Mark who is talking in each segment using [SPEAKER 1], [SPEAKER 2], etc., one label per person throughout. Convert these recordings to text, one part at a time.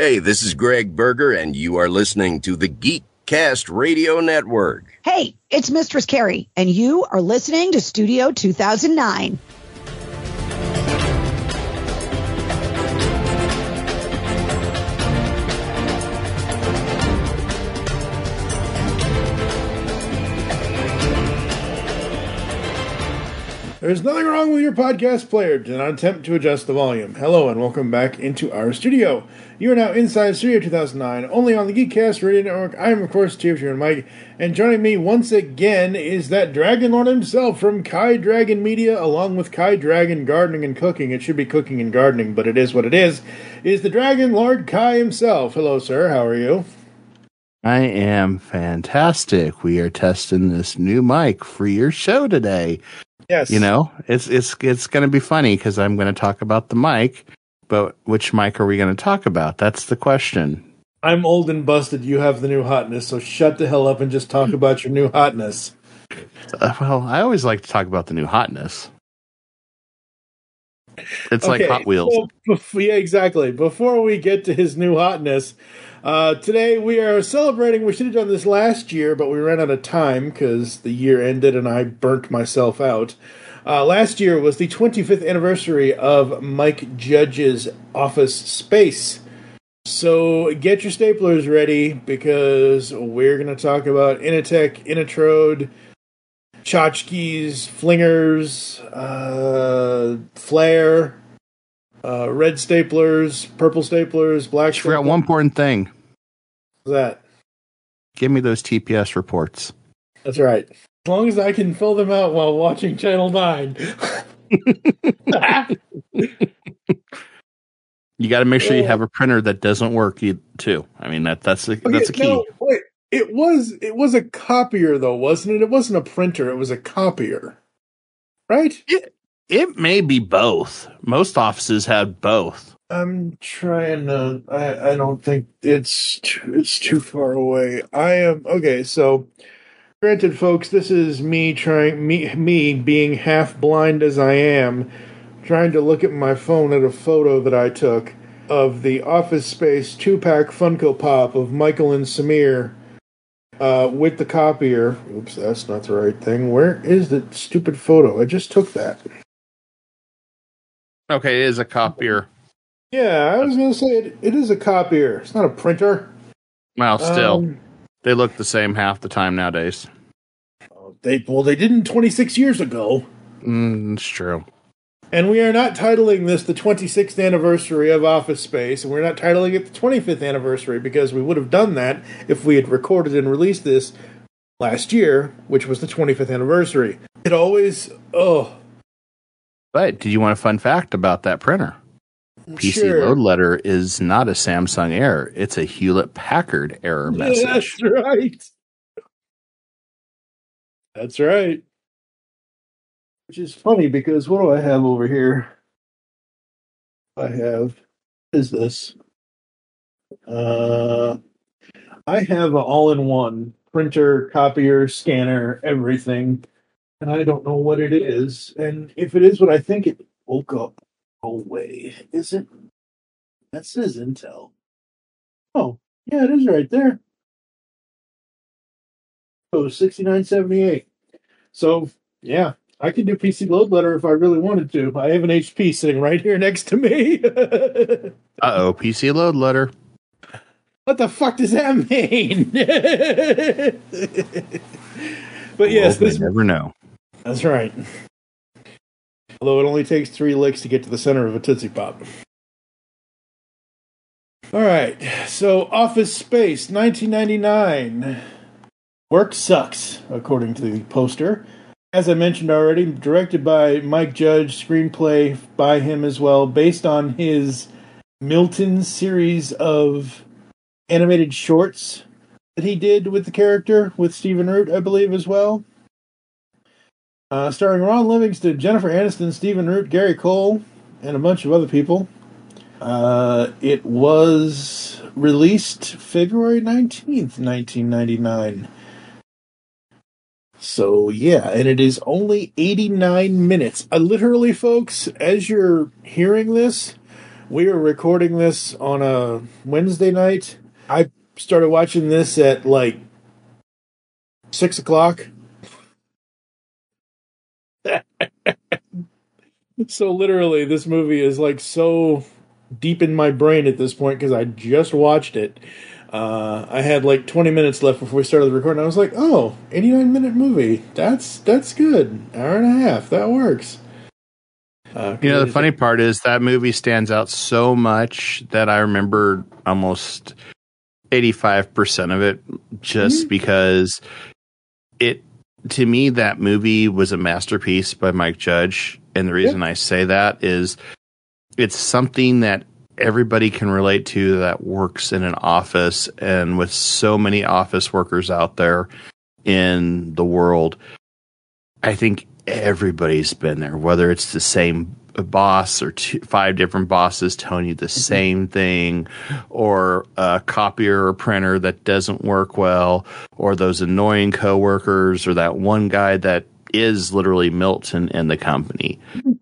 [SPEAKER 1] Hey, this is Greg Berger, and you are listening to the Geekcast Radio Network.
[SPEAKER 2] Hey, it's Mistress Carrie, and you are listening to Studio 2009.
[SPEAKER 3] There's nothing wrong with your podcast player. Do not attempt to adjust the volume. Hello and welcome back into our studio. You are now inside Studio 2009, only on the Geekcast Radio Network. I am, of course, Chief Mike, and joining me once again is that Dragon Lord himself from Kai Dragon Media, along with Kai Dragon Gardening and Cooking. It should be cooking and gardening, but it is what it is the Dragon Lord Kai himself. Hello, sir. How are you?
[SPEAKER 4] I am fantastic. We are testing this new mic for your show today.
[SPEAKER 3] Yes.
[SPEAKER 4] You know, it's going to be funny because I'm going to talk about the mic, but which mic are we going to talk about? That's the question.
[SPEAKER 3] I'm old and busted. You have the new hotness, so shut the hell up and just talk about your new hotness.
[SPEAKER 4] Well, I always like to talk about the new hotness. It's like Hot Wheels.
[SPEAKER 3] Yeah, exactly. Before we get to his new hotness, today we are celebrating. We should have done this last year, but we ran out of time because the year ended and I burnt myself out. Last year was the 25th anniversary of Mike Judge's Office Space. So get your staplers ready because we're going to talk about Initech, Inatrode, tchotchkes, flingers, flare, red staplers, purple staplers, black staplers.
[SPEAKER 4] I forgot one important thing.
[SPEAKER 3] What's that?
[SPEAKER 4] Give me those TPS reports.
[SPEAKER 3] That's right. As long as I can fill them out while watching Channel 9.
[SPEAKER 4] You got to make sure you have a printer that doesn't work too. I mean that's a key.
[SPEAKER 3] No, wait. It was a copier though, wasn't it? It wasn't a printer. It was a copier, right?
[SPEAKER 4] It may be both. Most offices have both.
[SPEAKER 3] I'm trying to. I don't think it's too far away. I am okay. So, granted, folks, this is me being half blind as I am, trying to look at my phone at a photo that I took of the Office Space 2-pack Funko Pop of Michael and Samir. With the copier. Oops, that's not the right thing. Where is the stupid photo? I just took that.
[SPEAKER 4] Okay, it is a copier.
[SPEAKER 3] Yeah, I was going to say it is a copier. It's not a printer.
[SPEAKER 4] Well, still, they look the same half the time nowadays.
[SPEAKER 3] They didn't 26 years ago.
[SPEAKER 4] It's true.
[SPEAKER 3] And we are not titling this the 26th anniversary of Office Space, and we're not titling it the 25th anniversary, because we would have done that if we had recorded and released this last year, which was the 25th anniversary. It always,
[SPEAKER 4] But, did you want a fun fact about that printer? PC Load Letter is not a Samsung error. It's a Hewlett-Packard error message.
[SPEAKER 3] That's right. That's right. Which is funny because what do I have over here? Is this? I have an all-in-one printer, copier, scanner, everything, and I don't know what it is. And if it is what I think it woke up. Oh wait, is it? That says Intel. Oh, yeah, it is right there. Oh, 6978. So yeah. I could do PC Load Letter if I really wanted to. I have an HP sitting right here next to me.
[SPEAKER 4] Uh-oh, PC Load Letter.
[SPEAKER 3] What the fuck does that mean? But yes,
[SPEAKER 4] we never know.
[SPEAKER 3] That's right. Although it only takes 3 licks to get to the center of a Tootsie Pop. All right, so Office Space, 1999. Work sucks, according to the poster. As I mentioned already, directed by Mike Judge, screenplay by him as well, based on his Milton series of animated shorts that he did with the character, with Stephen Root, I believe, as well. Starring Ron Livingston, Jennifer Aniston, Stephen Root, Gary Cole, and a bunch of other people. It was released February 19th, 1999. So, yeah, and it is only 89 minutes. Literally, folks, as you're hearing this, We are recording this on a Wednesday night. I started watching this at like 6 o'clock. So literally, this movie is like so deep in my brain at this point because I just watched it. I had like 20 minutes left before we started the recording. I was like, oh, 89-minute movie. That's good. Hour and a half. That works.
[SPEAKER 4] The funny part is that movie stands out so much that I remember almost 85% of it just because to me, that movie was a masterpiece by Mike Judge. And the reason I say that is it's something that everybody can relate to that works in an office, and with so many office workers out there in the world, I think everybody's been there, whether it's the same boss or 5 different bosses telling you the same thing, or a copier or printer that doesn't work well, or those annoying coworkers, or that one guy that is literally Milton in the company.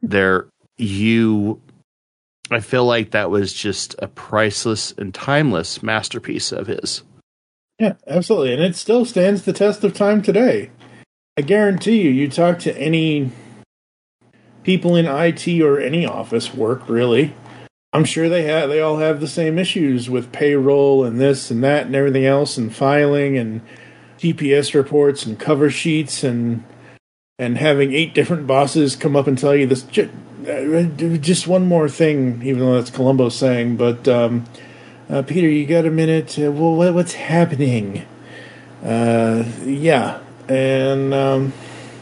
[SPEAKER 4] I feel like that was just a priceless and timeless masterpiece of his.
[SPEAKER 3] Yeah, absolutely. And it still stands the test of time today. I guarantee you talk to any people in IT or any office work, really. I'm sure they all have the same issues with payroll and this and that and everything else, and filing and TPS reports and cover sheets and having 8 different bosses come up and tell you this. Just one more thing, even though that's Columbo saying, but Peter, you got a minute? Well, what's happening? Yeah. And, no.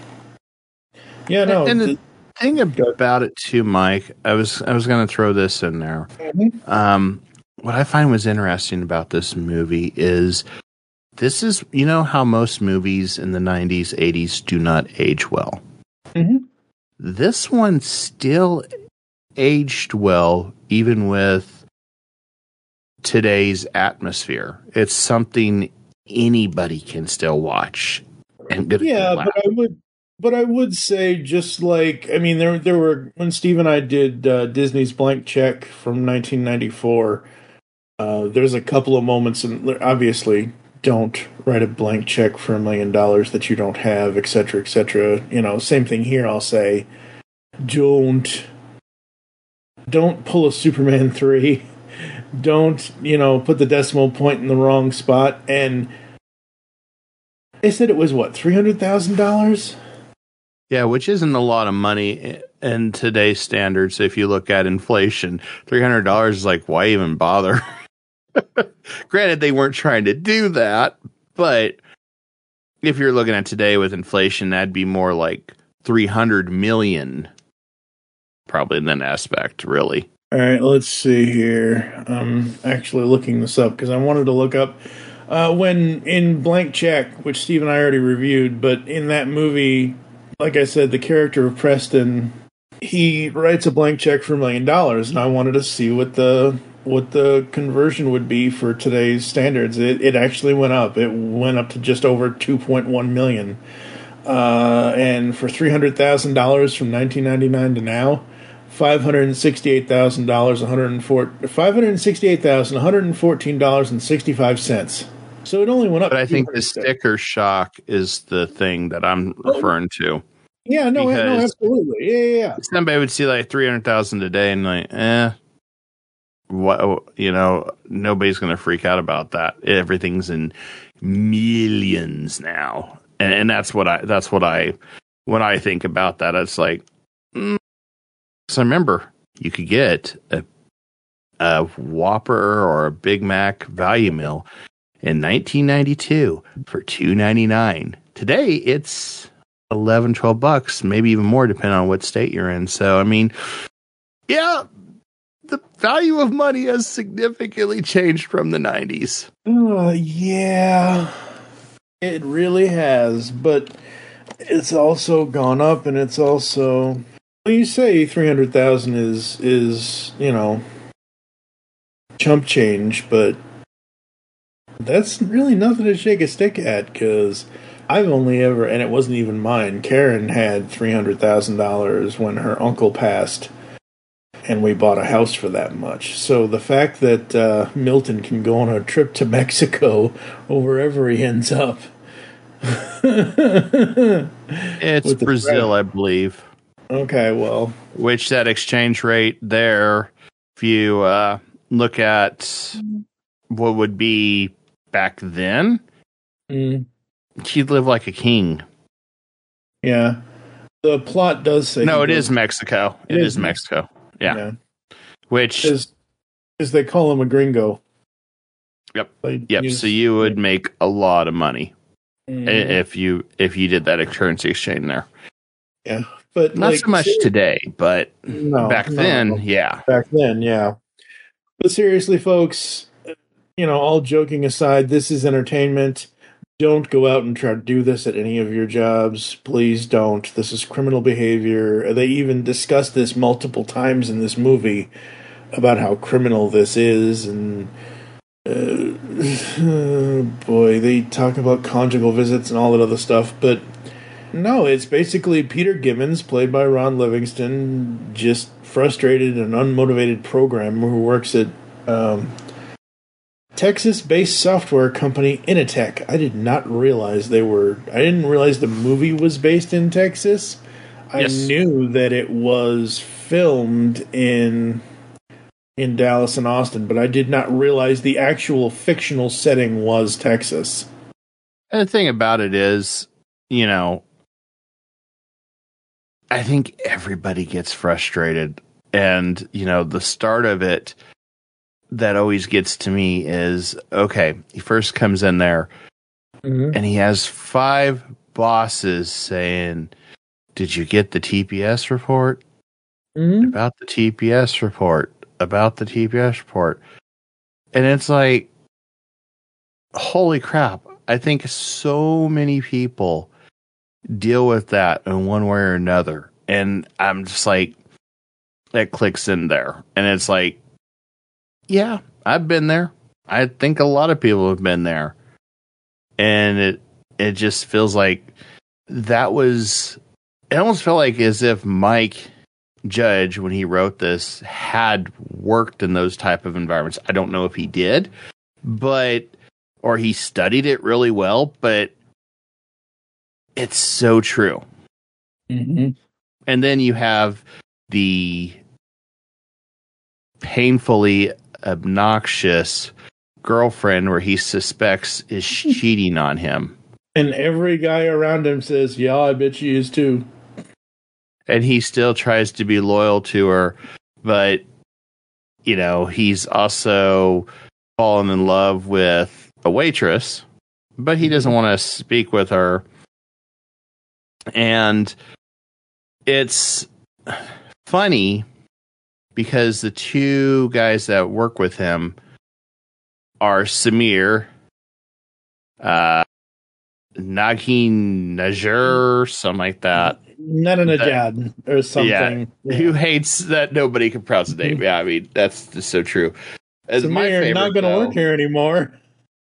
[SPEAKER 4] And the thing about it too, Mike, I was going to throw this in there. Mm-hmm. What I find was interesting about this movie is this is, how most movies in the 90s, 80s do not age well. Mm-hmm. This one still aged well, even with today's atmosphere. It's something anybody can still watch. And
[SPEAKER 3] but I would say, just like, there were, when Steve and I did Disney's Blank Check from 1994, there's a couple of moments, and obviously, don't write a blank check for $1 million that you don't have, etc., etc. Same thing here. I'll say, don't pull a Superman 3. Don't put the decimal point in the wrong spot. And they said it was what, $300,000?
[SPEAKER 4] Yeah, which isn't a lot of money in today's standards. If you look at inflation, $300 is like, why even bother? Granted, they weren't trying to do that, but if you're looking at today with inflation, that'd be more like 300 million, probably in that aspect, really.
[SPEAKER 3] All right, let's see here. I'm actually looking this up because I wanted to look up when in Blank Check, which Steve and I already reviewed, but in that movie, like I said, the character of Preston, he writes a blank check for $1 million, and I wanted to see what the conversion would be for today's standards. It actually went up. It went up to just over 2.1 million. And for $300,000 from 1999 to now, $568,114.65. So it only went up.
[SPEAKER 4] But I think the sticker shock is the thing that I'm referring to.
[SPEAKER 3] Yeah, no, absolutely. Yeah.
[SPEAKER 4] Somebody would see like 300,000 today and like, what, nobody's going to freak out about that. Everything's in millions now. And that's what I when I think about that, it's like, so I remember you could get a Whopper or a Big Mac value meal in 1992 for $2.99. Today it's $11-12, maybe even more depending on what state you're in. So yeah, the value of money has significantly changed from the 90s.
[SPEAKER 3] Yeah, it really has, but it's also gone up, and it's also, you say 300,000 is chump change, but that's really nothing to shake a stick at, because I've only ever, and it wasn't even mine, Karen had $300,000 when her uncle passed. and we bought a house for that much. So the fact that Milton can go on a trip to Mexico or wherever he ends up.
[SPEAKER 4] It's Brazil, I believe.
[SPEAKER 3] Okay, well.
[SPEAKER 4] Which that exchange rate there, if you look at what would be back then, he'd live like a king.
[SPEAKER 3] Yeah. The plot does say...
[SPEAKER 4] No, it is Mexico. It is Mexico. Yeah. Which...
[SPEAKER 3] As they call him a gringo.
[SPEAKER 4] Yep. So you would make a lot of money if you did that currency exchange there.
[SPEAKER 3] Yeah. But
[SPEAKER 4] not so much today, but back then.
[SPEAKER 3] Back then, yeah. But seriously, folks, all joking aside, this is entertainment. Don't go out and try to do this at any of your jobs. Please don't. This is criminal behavior. They even discuss this multiple times in this movie about how criminal this is. And, boy, they talk about conjugal visits and all that other stuff. But, no, it's basically Peter Gibbons, played by Ron Livingston, just frustrated and unmotivated programmer who works at... Texas-based software company Initech. I did not realize I didn't realize the movie was based in Texas. Yes. I knew that it was filmed in Dallas and Austin, but I did not realize the actual fictional setting was Texas.
[SPEAKER 4] And the thing about it is, I think everybody gets frustrated. And, the start of it that always gets to me is, okay, he first comes in there and he has 5 bosses saying, did you get the TPS report? About the TPS report. About the TPS report. And it's like, holy crap. I think so many people deal with that in one way or another. And I'm just like, that clicks in there. And it's like, yeah, I've been there. I think a lot of people have been there. And it just feels like it almost felt like as if Mike Judge, when he wrote this, had worked in those type of environments. I don't know if he did, or he studied it really well, but it's so true. And then you have the painfully obnoxious girlfriend where he suspects is cheating on him.
[SPEAKER 3] And every guy around him says, yeah, I bet she is too.
[SPEAKER 4] And he still tries to be loyal to her, but, he's also fallen in love with a waitress, but he doesn't want to speak with her. And it's funny because the 2 guys that work with him are Samir, Nagin Najjar, something like that.
[SPEAKER 3] Nananajad or something.
[SPEAKER 4] Yeah, who hates that nobody can pronounce the name. Yeah, I mean, that's just so true. As
[SPEAKER 3] Samir, my favorite, not going to work here anymore.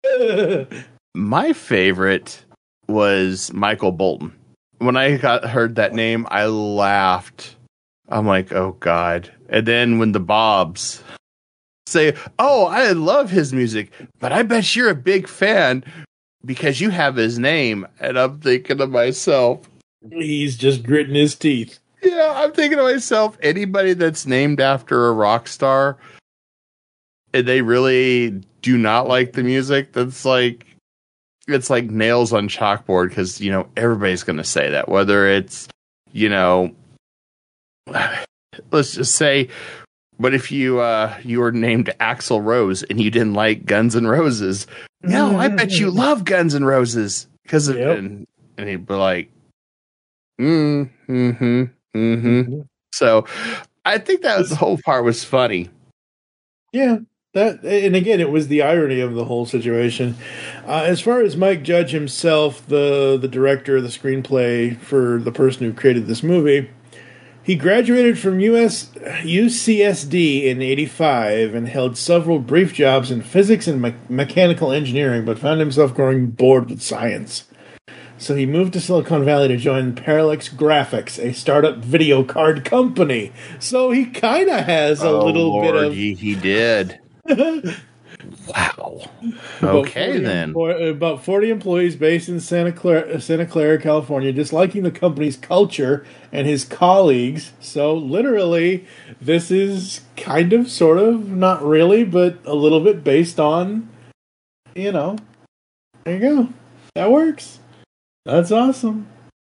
[SPEAKER 4] My favorite was Michael Bolton. When I heard that name, I laughed. I'm like, oh, God. And then when the Bobs say, oh, I love his music, but I bet you're a big fan because you have his name. And I'm thinking to myself,
[SPEAKER 3] he's just gritting his teeth.
[SPEAKER 4] Yeah, I'm thinking to myself, anybody that's named after a rock star and they really do not like the music, it's like nails on chalkboard because, everybody's going to say that, whether it's, let's just say, but if you were named Axl Rose and you didn't like Guns N' Roses, no, I bet you love Guns N' Roses because of it. And he'd be like, So I think the whole part was funny.
[SPEAKER 3] Yeah. And again, it was the irony of the whole situation. As far as Mike Judge himself, the director of the screenplay for the person who created this movie, he graduated from UCSD in '85 and held several brief jobs in physics and mechanical engineering, but found himself growing bored with science. So he moved to Silicon Valley to join Parallax Graphics, a startup video card company. So he kind of has a little bit of...
[SPEAKER 4] He did. Wow. Okay, then.
[SPEAKER 3] About 40 employees based in Santa Clara, California, disliking the company's culture and his colleagues. So literally, this is kind of, sort of, not really, but a little bit based on, there you go. That works. That's awesome.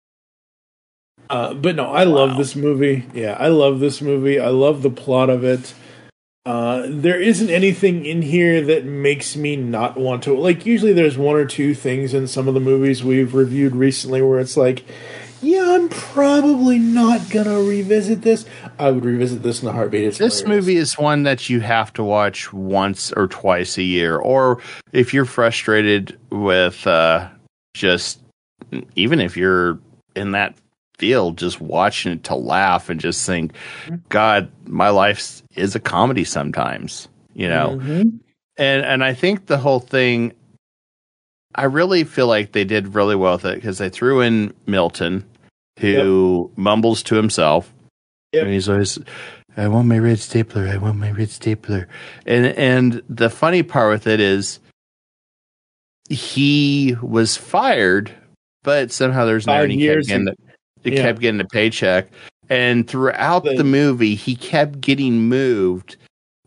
[SPEAKER 3] But no, I love this movie. Yeah, I love this movie. I love the plot of it. There isn't anything in here that makes me not want to... Like, usually there's one or two things in some of the movies we've reviewed recently where it's like, yeah, I'm probably not gonna revisit this. I would revisit this in a heartbeat.
[SPEAKER 4] This movie is one that you have to watch once or twice a year. Or if you're frustrated with just... Even if you're in that field, just watching it to laugh and just think, God, my life is a comedy sometimes,
[SPEAKER 3] Mm-hmm.
[SPEAKER 4] And I think the whole thing, I really feel like they did really well with it because they threw in Milton, who mumbles to himself. And he's always, I want my red stapler. I want my red stapler. And the funny part with it is he was fired, but somehow there's an irony. Kept getting a paycheck, and throughout the movie, he kept getting moved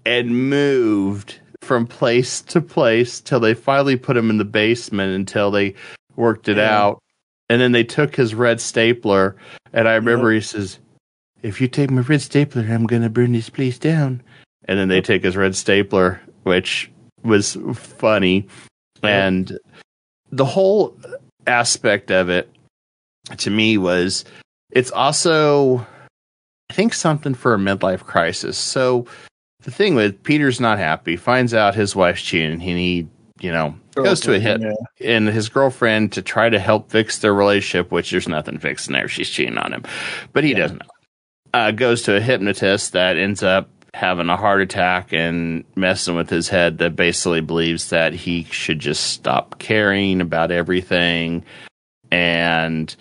[SPEAKER 4] from place to place till they finally put him in the basement until they worked it out. And then they took his red stapler, and I remember he says, "If you take my red stapler, I'm going to burn this place down." And then they take his red stapler, which was funny, and the whole aspect of it, to me, was it's also, I think, something for a midlife crisis. So the thing with Peter's not happy, finds out his wife's cheating, and he, goes to a hit and his girlfriend to try to help fix their relationship, which there's nothing fixing there. She's cheating on him, but he doesn't know. Goes to a hypnotist that ends up having a heart attack and messing with his head, that basically believes that he should just stop caring about everything. And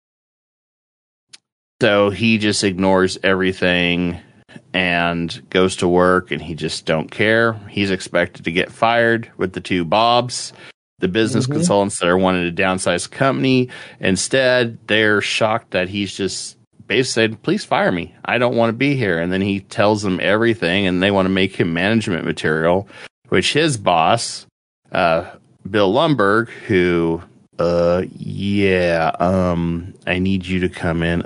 [SPEAKER 4] so he just ignores everything and goes to work, and he just don't care. He's expected to get fired with the two Bobs, the business consultants that are wanting to downsize the company. Instead, they're shocked that he's just basically said, "Please fire me. I don't want to be here." And then he tells them everything, and they want to make him management material, which his boss, Bill Lumberg, who... I need you to come in.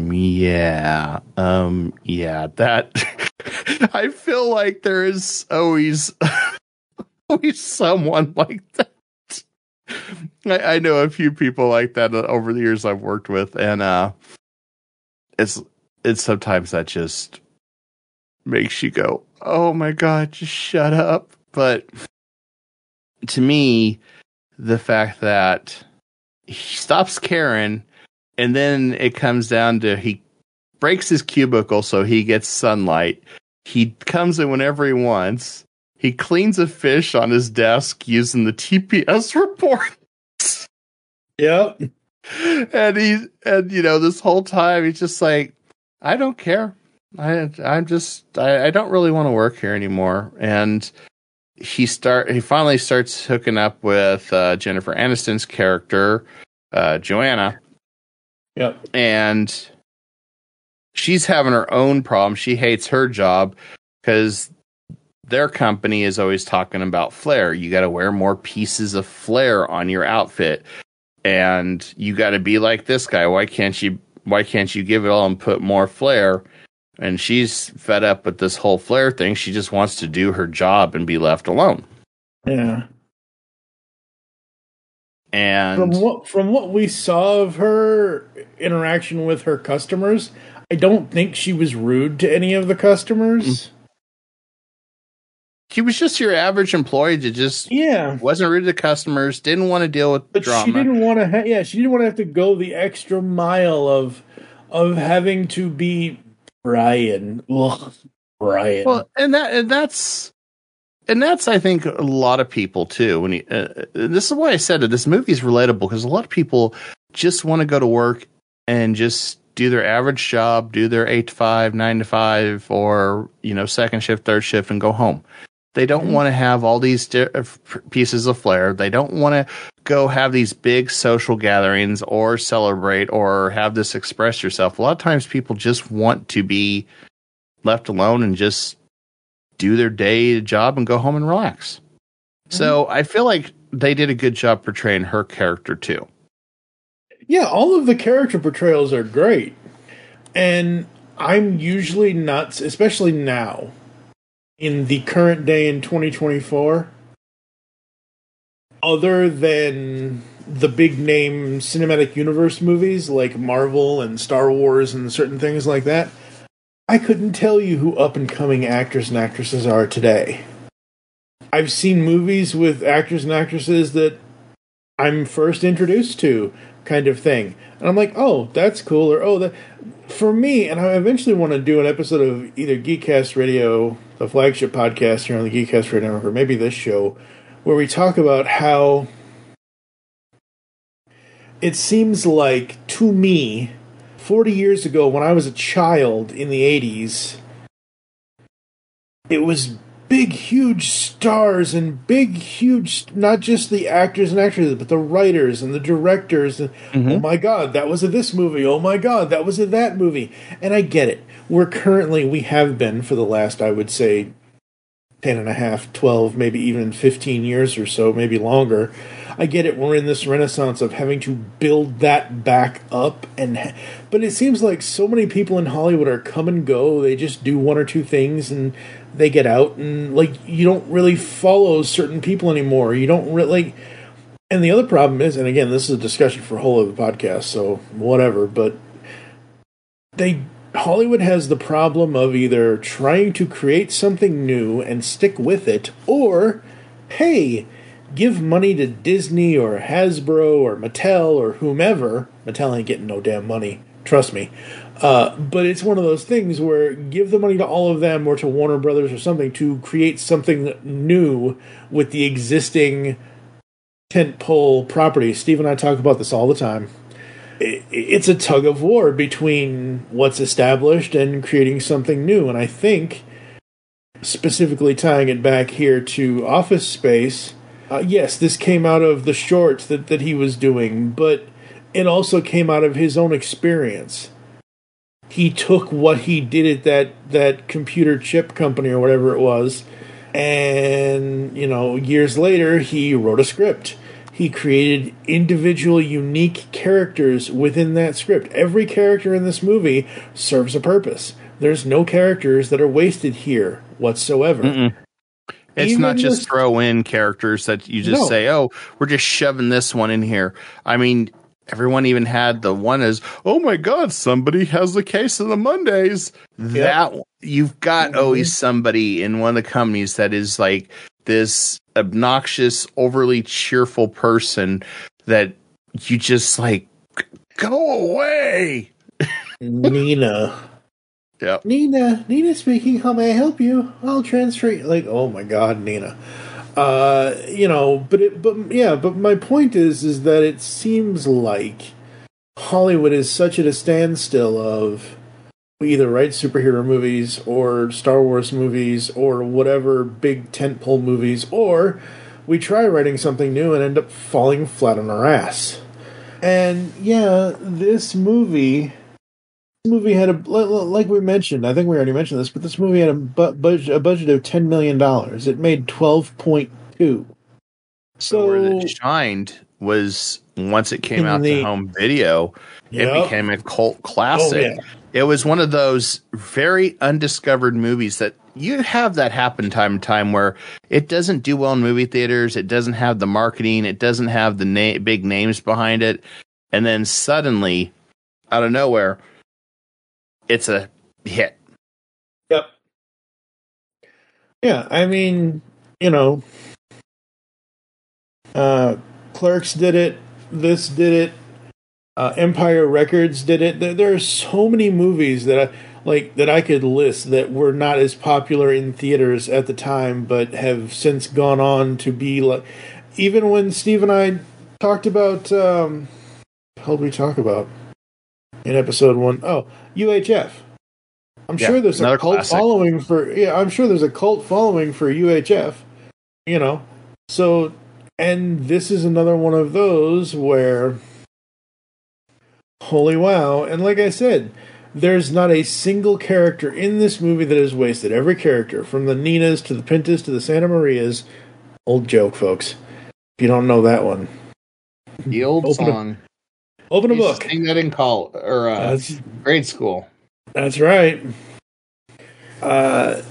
[SPEAKER 4] That I feel like there is always someone like that. I know a few people like that over the years I've worked with, and it's sometimes that just makes you go, "Oh my God, just shut up." But to me, the fact that he stops caring, and then it comes down to he breaks his cubicle so he gets sunlight. He comes in whenever he wants. He cleans a fish on his desk using the TPS report.
[SPEAKER 3] Yep.
[SPEAKER 4] And this whole time he's just like, I don't care. I don't really want to work here anymore. And he finally starts hooking up with Jennifer Aniston's character, Joanna.
[SPEAKER 3] Yep.
[SPEAKER 4] And she's having her own problem. She hates her job because their company is always talking about flair. You got to wear more pieces of flair on your outfit, and you got to be like this guy. Why can't you give it all and put more flair? And she's fed up with this whole flair thing. She just wants to do her job and be left alone.
[SPEAKER 3] Yeah.
[SPEAKER 4] And
[SPEAKER 3] from what we saw of her interaction with her customers, I don't think she was rude to any of the customers.
[SPEAKER 4] She was just your average employee that just wasn't rude to customers, didn't want to deal with drama.
[SPEAKER 3] She didn't want to. She didn't want to have to go the extra mile of having to be Brian. Ugh, Brian.
[SPEAKER 4] Well, and that's I think a lot of people too. When this is why I said that this movie is relatable, because a lot of people just want to go to work and just do their average job, do their 8 to 5, 9 to 5, or, second shift, third shift, and go home. They don't want to have all these pieces of flair. They don't want to go have these big social gatherings or celebrate or have this express yourself. A lot of times people just want to be left alone and just do their day job and go home and relax. So I feel like they did a good job portraying her character too.
[SPEAKER 3] Yeah, all of the character portrayals are great. And I'm usually not, especially now, in the current day in 2024, other than the big name cinematic universe movies like Marvel and Star Wars and certain things like that, I couldn't tell you who up-and-coming actors and actresses are today. I've seen movies with actors and actresses that I'm first introduced to, kind of thing. And I'm like, oh, that's cool, or oh, that... For me, and I eventually want to do an episode of either Geekcast Radio, the flagship podcast here on the Geekcast Radio Network, or maybe this show, where we talk about how it seems like, to me, 40 years ago, when I was a child in the 80s, it was big, huge stars and big, huge, not just the actors and actresses, but the writers and the directors. And, oh my God, that was this movie. Oh my God, that was that movie. And I get it. We have been for the last, I would say, 10 and a half, 12, maybe even 15 years or so, maybe longer. I get it. We're in this renaissance of having to build that back up. But it seems like so many people in Hollywood are come and go. They just do one or two things and they get out, and you don't really follow certain people anymore. You don't really. And the other problem is, and again, this is a discussion for a whole other podcast, so whatever. But Hollywood has the problem of either trying to create something new and stick with it, or hey, give money to Disney or Hasbro or Mattel or whomever. Mattel ain't getting no damn money, trust me. But it's one of those things where give the money to all of them or to Warner Brothers or something to create something new with the existing tentpole properties. Steve and I talk about this all the time. It's a tug of war between what's established and creating something new. And I think, specifically tying it back here to Office Space, yes, this came out of the shorts that he was doing, but it also came out of his own experience. He took what he did at that computer chip company or whatever it was, and, years later, he wrote a script. He created individual, unique characters within that script. Every character in this movie serves a purpose. There's no characters that are wasted here whatsoever.
[SPEAKER 4] It's even not just throw in characters that you just say, oh, we're just shoving this one in here. I mean, everyone even had the one as, oh my God, somebody has the case of the Mondays. That you've got always somebody in one of the companies that is like this obnoxious, overly cheerful person that you just like, go away.
[SPEAKER 3] Nina.
[SPEAKER 4] Yeah.
[SPEAKER 3] Nina speaking. How may I help you? I'll transfer you. Like, oh my God, Nina. But my point is that it seems like Hollywood is such at a standstill of we either write superhero movies or Star Wars movies or whatever big tentpole movies, or we try writing something new and end up falling flat on our ass. And yeah, this movie had like we mentioned, I think we already mentioned this, but this movie had a budget of $10 million. It made 12.2.
[SPEAKER 4] So where it shined was once it came out to home video, it became a cult classic. Oh, yeah. It was one of those very undiscovered movies that you have that happen time to time where it doesn't do well in movie theaters. It doesn't have the marketing. It doesn't have the big names behind it. And then suddenly, out of nowhere, it's a hit.
[SPEAKER 3] Yep. Yeah, I mean, Clerks did it. This did it. Empire Records did it. There are so many movies that I could list that were not as popular in theaters at the time, but have since gone on to be like. Even when Steve and I talked about the hell did we talk about in episode 1? Oh, UHF. I'm sure there's a cult following for. Yeah, I'm sure there's a cult following for UHF. You know, so, and this is another one of those where, holy wow! And like I said, there's not a single character in this movie that is wasted. Every character, from the Ninas to the Pintas to the Santa Marias, old joke, folks. If you don't know that one,
[SPEAKER 4] the old song.
[SPEAKER 3] Open a book.
[SPEAKER 4] Sing that in grade school.
[SPEAKER 3] That's right. But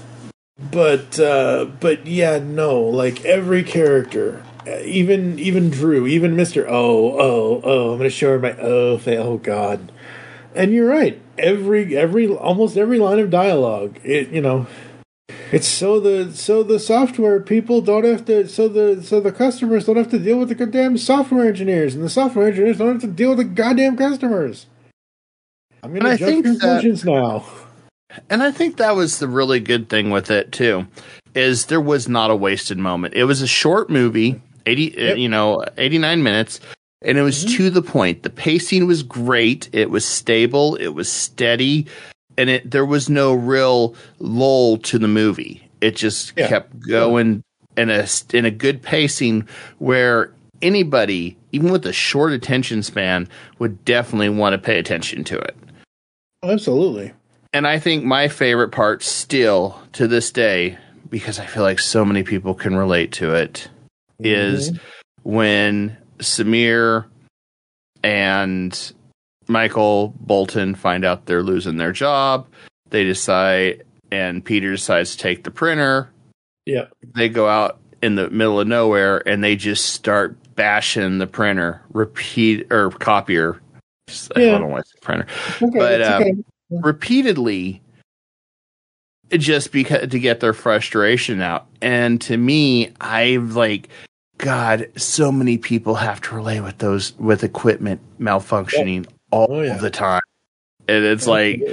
[SPEAKER 3] yeah, no, like every character, even Drew, even Mr. I'm going to show her my oh god. And you're right. Almost every line of dialogue, it's so the software people don't have to, so the customers don't have to deal with the goddamn software engineers, and the software engineers don't have to deal with the goddamn customers. I'm going to jump conclusions now.
[SPEAKER 4] And I think that was the really good thing with it too, is there was not a wasted moment. It was a short movie, 89 minutes, and it was to the point. The pacing was great. It was stable. It was steady, and there was no real lull to the movie. It just kept going in a good pacing where anybody, even with a short attention span, would definitely want to pay attention to it.
[SPEAKER 3] Absolutely.
[SPEAKER 4] And I think my favorite part still to this day, because I feel like so many people can relate to it, is when Samir and Michael Bolton find out they're losing their job. They decide, and Peter decides to take the printer.
[SPEAKER 3] Yeah.
[SPEAKER 4] They go out in the middle of nowhere and they just start bashing the printer, copier. I don't want to say printer. Okay, but repeatedly, just because to get their frustration out. And to me, I've like, God, so many people have to relate with equipment malfunctioning all the time. And it's like,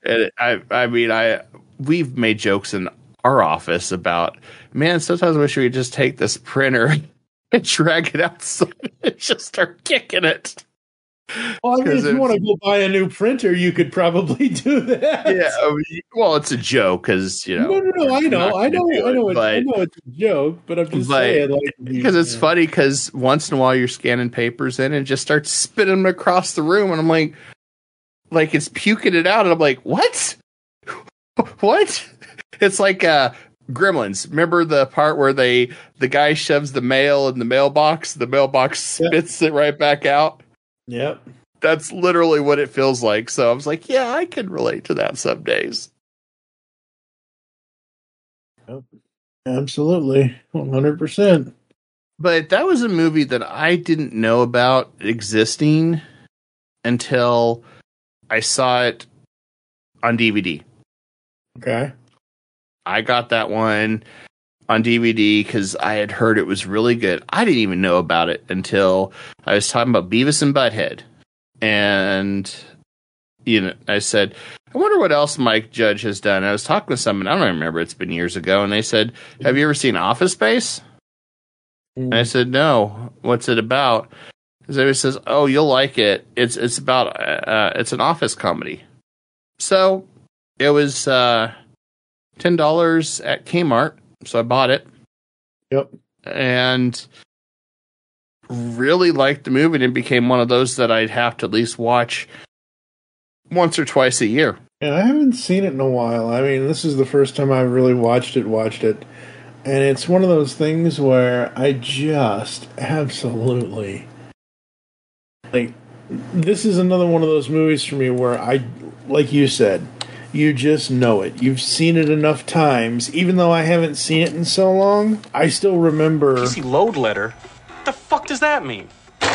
[SPEAKER 4] we've made jokes in our office about, man, sometimes I wish we could just take this printer and drag it outside and just start kicking it.
[SPEAKER 3] Well, I mean, if you want to go buy a new printer, you could probably do that.
[SPEAKER 4] Yeah, well, it's a joke because
[SPEAKER 3] No, I know it's a joke, but I'm just saying, like,
[SPEAKER 4] because it's funny because once in a while you're scanning papers in and it just starts spitting them across the room, and I'm like it's puking it out, and I'm like, what? What? It's like Gremlins. Remember the part where the guy shoves the mail in the mailbox spits it right back out?
[SPEAKER 3] Yep.
[SPEAKER 4] That's literally what it feels like. So I was like, yeah, I can relate to that some days.
[SPEAKER 3] Yep. Absolutely. 100%.
[SPEAKER 4] But that was a movie that I didn't know about existing until I saw it on DVD.
[SPEAKER 3] Okay.
[SPEAKER 4] I got that one on DVD because I had heard it was really good. I didn't even know about it until I was talking about Beavis and Butthead. And, I said, I wonder what else Mike Judge has done. I was talking to someone, I don't remember, it's been years ago, and they said, have you ever seen Office Space? And I said, no. What's it about? So he says, oh, you'll like it. It's about, it's an office comedy. So it was $10 at Kmart. So I bought it.
[SPEAKER 3] Yep.
[SPEAKER 4] And really liked the movie, and it became one of those that I'd have to at least watch once or twice a year.
[SPEAKER 3] Yeah, I haven't seen it in a while. I mean, this is the first time I really watched it. And it's one of those things where I just absolutely, like, this is another one of those movies for me where like you said, you just know it. You've seen it enough times. Even though I haven't seen it in so long, I still remember.
[SPEAKER 5] PC load letter? What the fuck does that mean?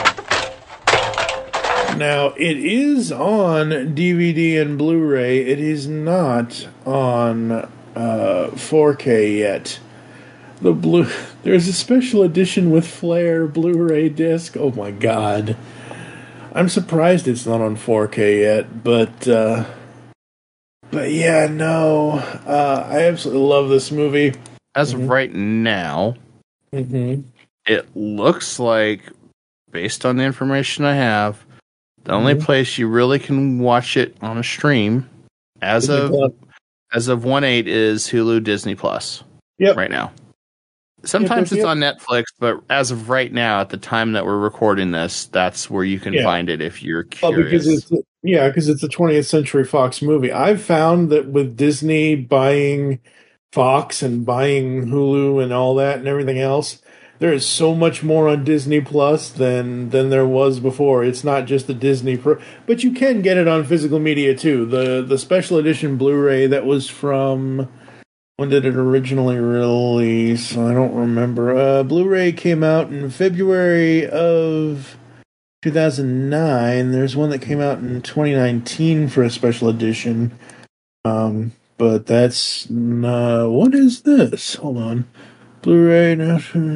[SPEAKER 3] Now, it is on DVD and Blu-ray. It is not on 4K yet. There's a special edition with Flair Blu-ray disc. Oh my god. I'm surprised it's not on 4K yet, but yeah, no. I absolutely love this movie.
[SPEAKER 4] As of right now, it looks like, based on the information I have, The only place you really can watch it on a stream as of 1/8 is Hulu, Disney Plus.
[SPEAKER 3] Yep.
[SPEAKER 4] Right now. Sometimes it's on Netflix, but as of right now, at the time that we're recording this, that's where you can find it if you're curious.
[SPEAKER 3] Because it's a 20th Century Fox movie. I've found that with Disney buying Fox and buying Hulu and all that and everything else, there is so much more on Disney Plus than there was before. It's not just the Disney but you can get it on physical media too. The special edition Blu-ray that was from, when did it originally release? I don't remember. Blu-ray came out in February of 2009. There's one that came out in 2019 for a special edition. But that's what is this? Hold on. Blu-ray. The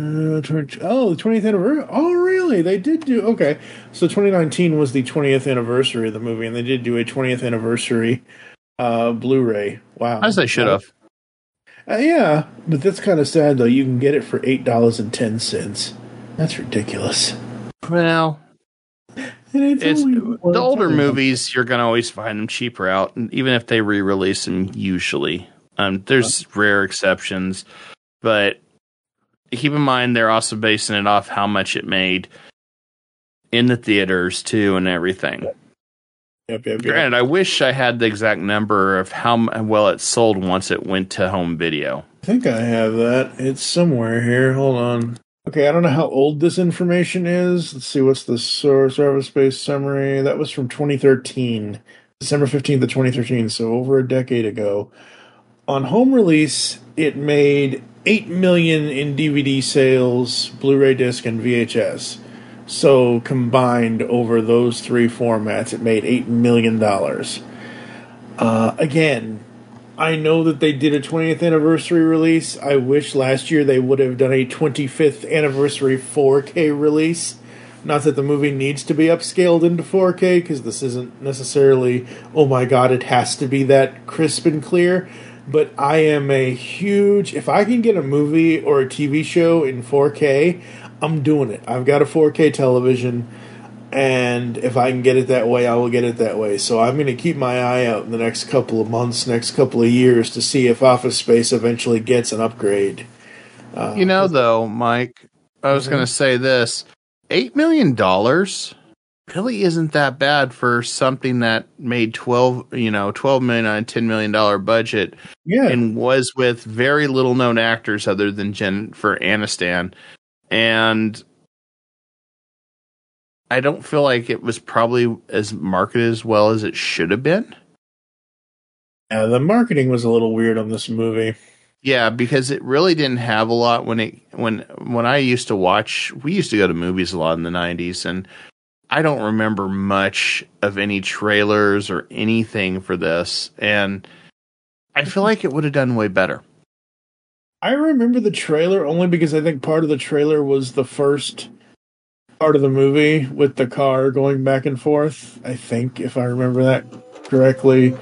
[SPEAKER 3] 20th anniversary. Oh, really? They did do. Okay. So 2019 was the 20th anniversary of the movie, and they did do a 20th anniversary Blu-ray. Wow.
[SPEAKER 4] As they should have.
[SPEAKER 3] Yeah, but that's kind of sad, though. You can get it for $8.10. That's ridiculous.
[SPEAKER 4] Well, it's the older movies, you're going to always find them cheaper out, and even if they re-release them, usually. There's rare exceptions, but keep in mind they're also basing it off how much it made in the theaters, too, and everything.
[SPEAKER 3] Yep.
[SPEAKER 4] Granted, I wish I had the exact number of how well it sold once it went to home video.
[SPEAKER 3] I think I have that. It's somewhere here. Hold on. Okay, I don't know how old this information is. Let's see, what's the service-based summary? That was from 2013. December 15th of 2013, so over a decade ago. On home release, it made $8 million in DVD sales, Blu-ray disc, and VHS. So combined over those three formats, it made $8 million. Again, I know that they did a 20th anniversary release. I wish last year they would have done a 25th anniversary 4K release. Not that the movie needs to be upscaled into 4K, because this isn't necessarily, oh my god, it has to be that crisp and clear. But I am a huge... If I can get a movie or a TV show in 4K... I'm doing it. I've got a 4K television, and if I can get it that way, I will get it that way. So I'm going to keep my eye out in the next couple of months, next couple of years, to see if Office Space eventually gets an upgrade.
[SPEAKER 4] Though, Mike, I was going to say this. $8 million really isn't that bad for something that made $12 million on a $10 million budget, and was with very little known actors other than Jennifer Aniston. And I don't feel like it was probably as marketed as well as it should have been.
[SPEAKER 3] Yeah, the marketing was a little weird on this movie.
[SPEAKER 4] Yeah, because it really didn't have a lot when I used to watch. We used to go to movies a lot in the 90s, and I don't remember much of any trailers or anything for this. And I feel like it would have done way better.
[SPEAKER 3] I remember the trailer only because I think part of the trailer was the first part of the movie with the car going back and forth. I think, if I remember that correctly.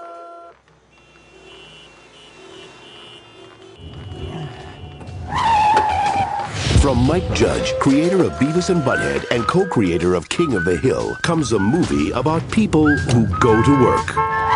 [SPEAKER 1] From Mike Judge, creator of Beavis and Butthead and co-creator of King of the Hill, comes a movie about people who go to work.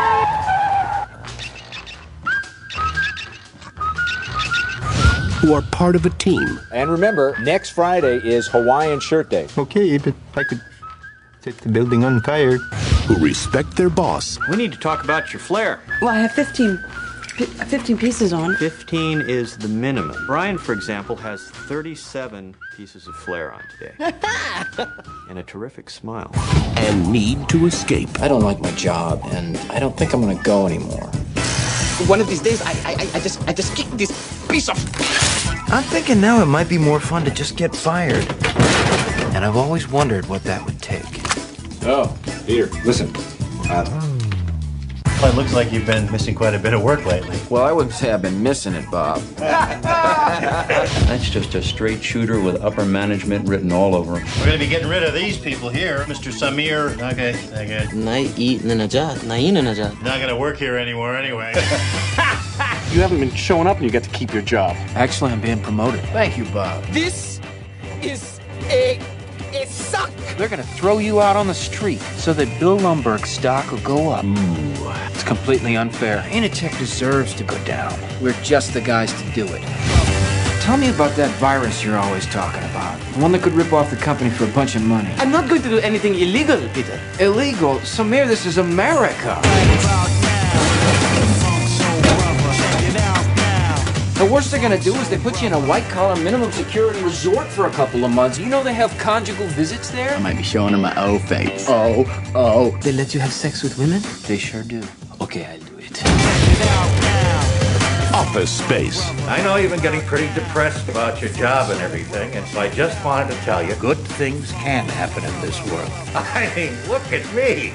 [SPEAKER 1] Who are part of a team.
[SPEAKER 6] And remember, next Friday is Hawaiian Shirt Day.
[SPEAKER 7] Okay, but I could set the building on fire.
[SPEAKER 1] Who respect their boss.
[SPEAKER 8] We need to talk about your flair.
[SPEAKER 9] Well, I have 15 pieces on.
[SPEAKER 8] 15 is the minimum. Brian, for example, has 37 pieces of flair on today. And a terrific smile.
[SPEAKER 1] And need to escape.
[SPEAKER 10] I don't like my job, and I don't think I'm gonna go anymore.
[SPEAKER 11] One of these days, I just kick this piece of...
[SPEAKER 12] I'm thinking now it might be more fun to just get fired. And I've always wondered what that would take.
[SPEAKER 6] Oh, Peter, listen.
[SPEAKER 13] Well, it looks like you've been missing quite a bit of work lately.
[SPEAKER 10] Well, I wouldn't say I've been missing it, Bob.
[SPEAKER 14] That's just a straight shooter with upper management written all over him.
[SPEAKER 13] We're going to be getting rid of these people here. Mr. Samir, okay. Not going to work here anymore anyway.
[SPEAKER 5] You haven't been showing up and you get to keep your job.
[SPEAKER 12] Actually, I'm being promoted.
[SPEAKER 13] Thank you, Bob.
[SPEAKER 11] This is a suck!
[SPEAKER 15] They're gonna throw you out on the street so that Bill Lumberg's stock will go up. It's completely unfair. Initech deserves to go down.
[SPEAKER 11] We're just the guys to do it.
[SPEAKER 15] Tell me about that virus you're always talking about. The one that could rip off the company for a bunch of money.
[SPEAKER 11] I'm not going to do anything illegal, Peter.
[SPEAKER 15] Illegal? Samir, this is America. The worst they're gonna do is they put you in a white-collar minimum security resort for a couple of months. You know they have conjugal visits there?
[SPEAKER 11] I might be showing them my O face. Oh. They let you have sex with women?
[SPEAKER 15] They sure do.
[SPEAKER 11] Okay, I'll do it.
[SPEAKER 1] Office Space.
[SPEAKER 16] I know you've been getting pretty depressed about your job and everything, and so I just wanted to tell you good things can happen in this world. I mean, look at me.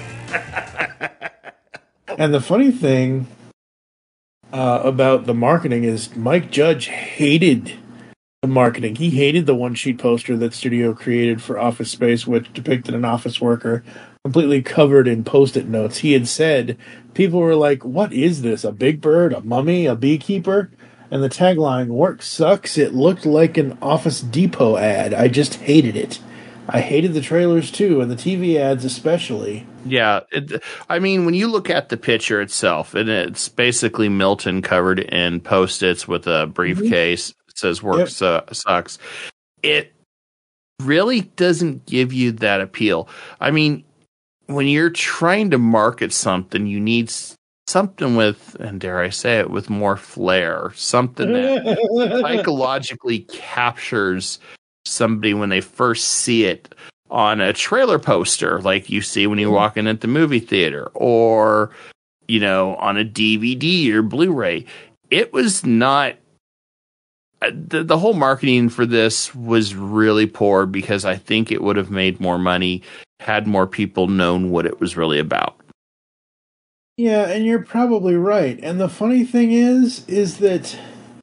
[SPEAKER 3] And the funny thing about the marketing is Mike Judge hated the marketing. He hated the one-sheet poster that Studio created for Office Space, which depicted an office worker completely covered in Post-it notes. He had said, people were like, what is this? A big bird? A mummy? A beekeeper? And the tagline, work sucks. It looked like an Office Depot ad. I just hated it. I hated the trailers too, and the TV ads especially.
[SPEAKER 4] Yeah, I mean, when you look at the picture itself, and it's basically Milton covered in Post-its with a briefcase. It says work sucks. It really doesn't give you that appeal. I mean, when you're trying to market something, you need something with, and dare I say it, with more flair. Something that psychologically captures somebody when they first see it on a trailer poster, like you see when you walk in at the movie theater, or, you know, on a DVD or Blu-ray. It was not, the whole marketing for this was really poor, because I think it would have made more money had more people known what it was really about.
[SPEAKER 3] Yeah, and you're probably right. And the funny thing is that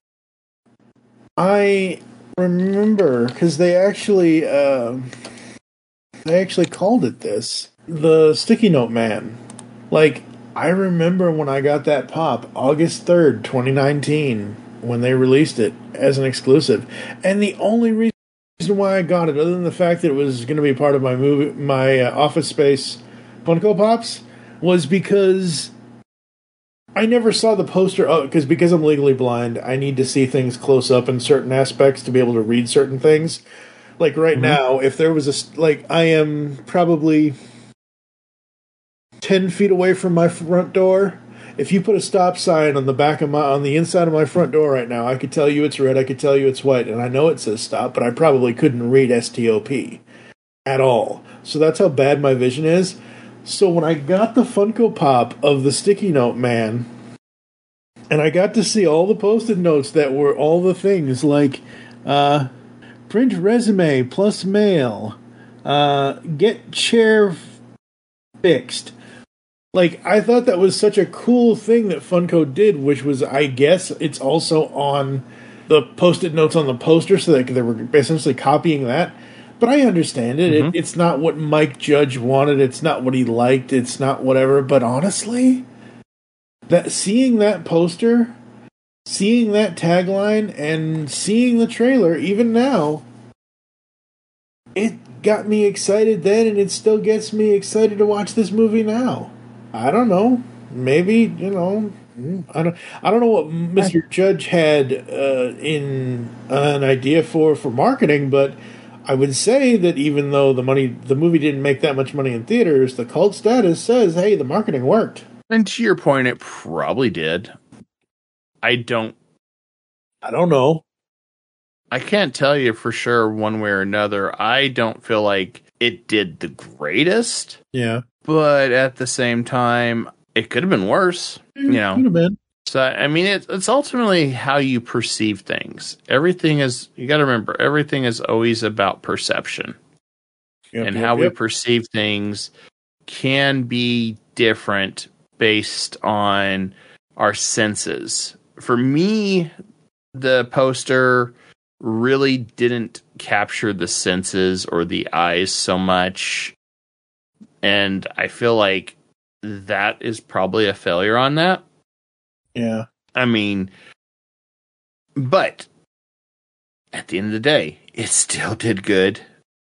[SPEAKER 3] I remember, because they actually called it this, the Sticky Note Man. Like, I remember when I got that pop, August 3rd, 2019, when they released it as an exclusive. And the only reason why I got it, other than the fact that it was going to be part of my Office Space Funko Pops, was because I never saw the poster, because I'm legally blind, I need to see things close up in certain aspects to be able to read certain things. Like right now, if there was I am probably 10 feet away from my front door. If you put a stop sign on the inside of my front door right now, I could tell you it's red, I could tell you it's white, and I know it says stop, but I probably couldn't read STOP at all. So that's how bad my vision is. So when I got the Funko Pop of the Sticky Note Man, and I got to see all the Post-it notes that were all the things like, print resume plus mail, get chair fixed. Like, I thought that was such a cool thing that Funko did, which was, I guess, it's also on the Post-it notes on the poster, so that they were essentially copying that. But I understand it. It's not what Mike Judge wanted. It's not what he liked. It's not whatever. But honestly, seeing that poster, seeing that tagline, and seeing the trailer, even now, it got me excited then, and it still gets me excited to watch this movie now. I don't know. Maybe, I don't know what Mr. Judge had in an idea for marketing, but I would say that even though the movie didn't make that much money in theaters, the cult status says, hey, the marketing worked.
[SPEAKER 4] And to your point, it probably did. I don't
[SPEAKER 3] know.
[SPEAKER 4] I can't tell you for sure one way or another. I don't feel like it did the greatest.
[SPEAKER 3] Yeah.
[SPEAKER 4] But at the same time, it could have been worse.
[SPEAKER 3] Could have been.
[SPEAKER 4] So, I mean, it's ultimately how you perceive things. Everything is, you got to remember, everything is always about perception. How we perceive things can be different based on our senses. For me, the poster really didn't capture the senses or the eyes so much. And I feel like that is probably a failure on that.
[SPEAKER 3] Yeah.
[SPEAKER 4] I mean, but at the end of the day, it still did good.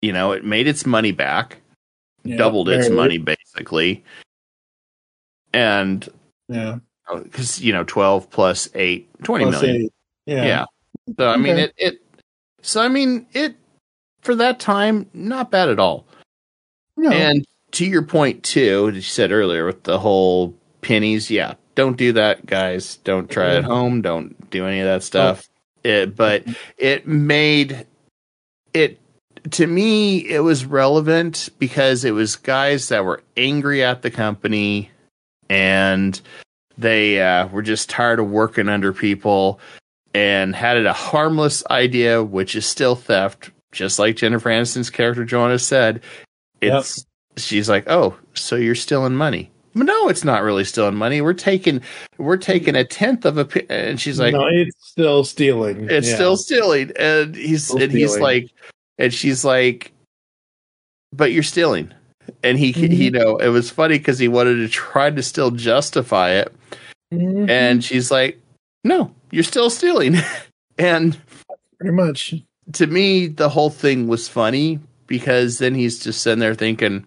[SPEAKER 4] it made its money back, doubled its money basically. And because 12 plus 8, 20 plus million. 8. Yeah. So I mean it for that time, not bad at all. No. And to your point too, as you said earlier with the whole pennies, don't do that, guys. Don't try it at home. Don't do any of that stuff. But it made it, to me, it was relevant because it was guys that were angry at the company and they were just tired of working under people and had a harmless idea, which is still theft, just like Jennifer Aniston's character Joanna said. She's like, oh, so you're stealing money. No, it's not really stealing money. We're taking a tenth of a, and she's like,
[SPEAKER 3] no, it's still stealing.
[SPEAKER 4] It's still stealing, and he's like, and she's like, but you're stealing, and he it was funny because he wanted to try to still justify it, and she's like, no, you're still stealing, and
[SPEAKER 3] pretty much
[SPEAKER 4] to me the whole thing was funny because then he's just sitting there thinking,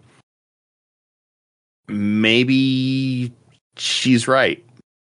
[SPEAKER 4] maybe she's right.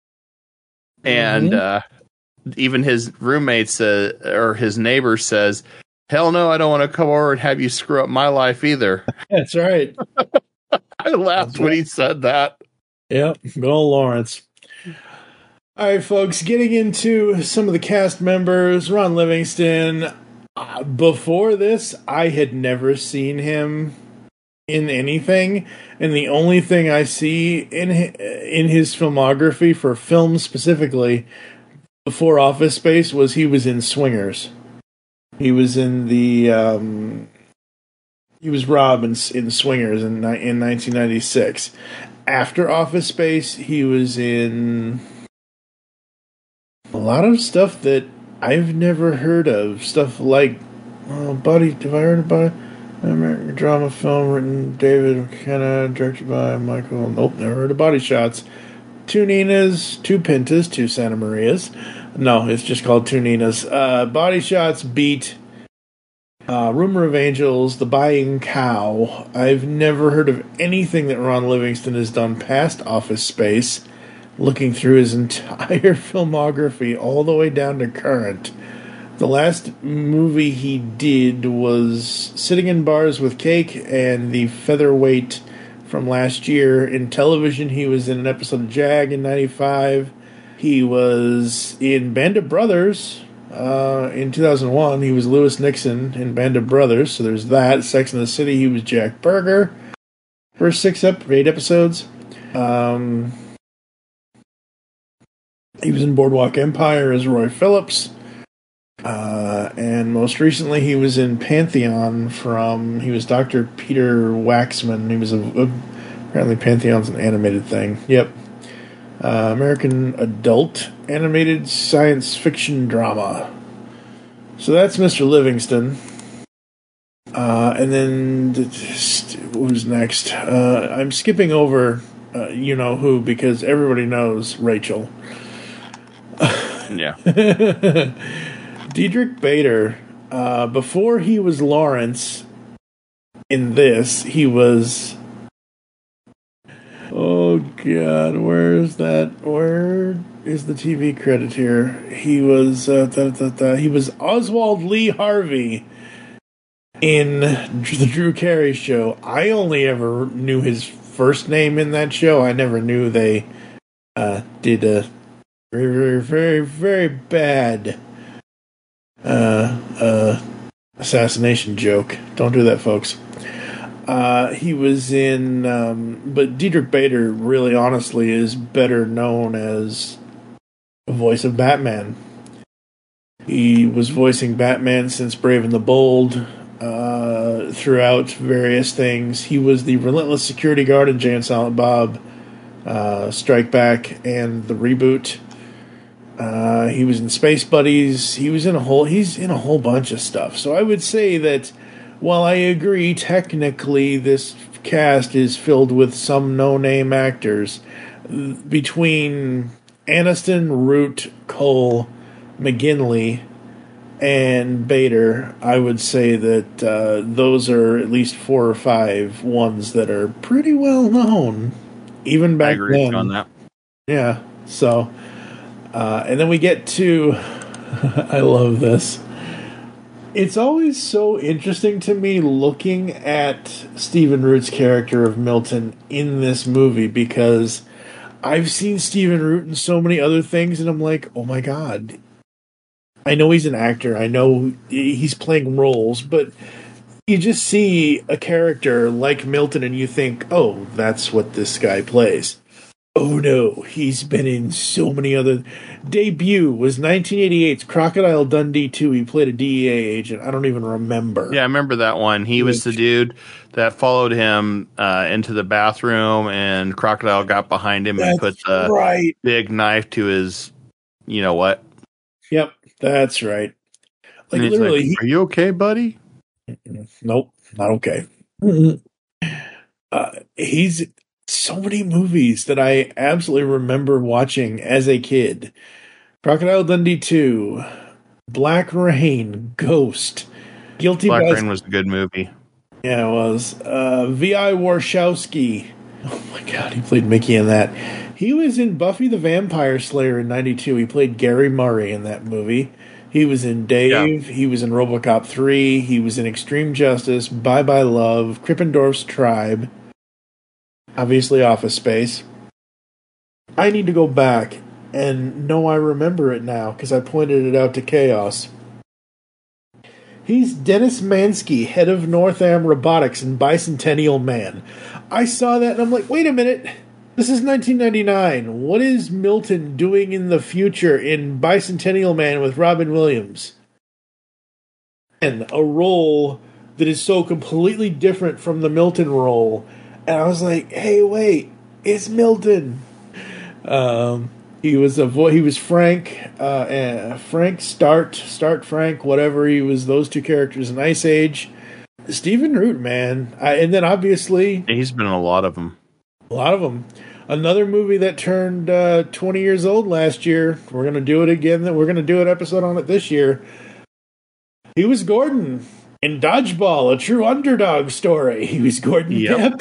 [SPEAKER 4] And even his roommates or his neighbor says, hell no, I don't want to come over and have you screw up my life either.
[SPEAKER 3] That's right.
[SPEAKER 4] I laughed when he said that.
[SPEAKER 3] Yep, good old Lawrence. All right, folks, getting into some of the cast members. Ron Livingston. Before this, I had never seen him in anything, and the only thing I see in his filmography for film specifically before Office Space was he was in Swingers. He was in the he was Rob in Swingers in 1996. After Office Space, he was in a lot of stuff that I've never heard of. Stuff like Buddy. Have I heard about it? American drama film written David McKenna, directed by Michael. Nope, never heard of Body Shots. Two Ninas, two Pintas, two Santa Marias. No, it's just called Two Ninas. Body Shots, Beat, Rumor of Angels, The Buying Cow. I've never heard of anything that Ron Livingston has done past Office Space. Looking through his entire filmography all the way down to current. The last movie he did was Sitting in Bars with Cake and The Featherweight from last year. In television, he was in an episode of JAG in 95. He was in Band of Brothers in 2001. He was Lewis Nixon in Band of Brothers, so there's that. Sex and the City, he was Jack Berger for 8 episodes. He was in Boardwalk Empire as Roy Phillips. And most recently he was in Pantheon he was Dr. Peter Waxman. He was apparently Pantheon's an animated thing. Yep. American adult animated science fiction drama. So that's Mr. Livingston. And then who's next? I'm skipping over you know who because everybody knows Rachel.
[SPEAKER 4] Yeah.
[SPEAKER 3] Diedrich Bader, before he was Lawrence in this, he was... Oh, God, where is that? Where is the TV credit here? He was he was Oswald Lee Harvey in the Drew Carey Show. I only ever knew his first name in that show. I never knew they did a very, very, very, very bad assassination joke. Don't do that, folks. He was in, but Diedrich Bader really honestly is better known as the voice of Batman. He was voicing Batman since Brave and the Bold, throughout various things. He was the relentless security guard in Jay and Silent Bob, Strike Back, and the reboot. He was in Space Buddies. He's in a whole bunch of stuff. So I would say that while I agree technically this cast is filled with some no-name actors, between Aniston, Root, Cole, McGinley, and Bader, I would say that those are at least 4 or 5 ones that are pretty well known, even back
[SPEAKER 4] I agree
[SPEAKER 3] then.
[SPEAKER 4] with you on that.
[SPEAKER 3] Yeah. So, and then we get to, I love this. It's always so interesting to me looking at Stephen Root's character of Milton in this movie, because I've seen Stephen Root in so many other things, and I'm like, oh my God. I know he's an actor. I know he's playing roles, but you just see a character like Milton and you think, oh, that's what this guy plays. Oh no, he's been in so many other... Debut was 1988's Crocodile Dundee 2. He played a DEA agent. I don't even remember.
[SPEAKER 4] Yeah, I remember that one. He was the dude that followed him into the bathroom, and Crocodile got behind him and put the big knife to his... You know what?
[SPEAKER 3] Yep, that's right.
[SPEAKER 4] Like, literally... Like, are you okay, buddy?
[SPEAKER 3] Nope, not okay. He's... So many movies that I absolutely remember watching as a kid. Crocodile Dundee 2, Black Rain, Ghost, Guilty
[SPEAKER 4] Black
[SPEAKER 3] by...
[SPEAKER 4] Rain was a good movie.
[SPEAKER 3] Yeah, it was. V.I. Warshawski. Oh my God, he played Mickey in that. He was in Buffy the Vampire Slayer in 92. He played Gary Murray in that movie. He was in Dave. Yeah. He was in RoboCop 3. He was in Extreme Justice, Bye Bye Love, Krippendorf's Tribe. Obviously, Office Space. I need to go back and know I remember it now because I pointed it out to Chaos. He's Dennis Mansky, head of Northam Robotics in Bicentennial Man. I saw that and I'm like, wait a minute. This is 1999. What is Milton doing in the future in Bicentennial Man with Robin Williams? And a role that is so completely different from the Milton role. And I was like, "Hey, wait, it's Milton." He was Frank, Frank Start Frank, whatever. He was those two characters in Ice Age. Stephen Root, man, and then obviously
[SPEAKER 4] he's been in a lot of them.
[SPEAKER 3] A lot of them. Another movie that turned 20 years old last year. We're gonna do it again. We're gonna do an episode on it this year. He was Gordon. In Dodgeball, a true underdog story. He was Gordon Pip.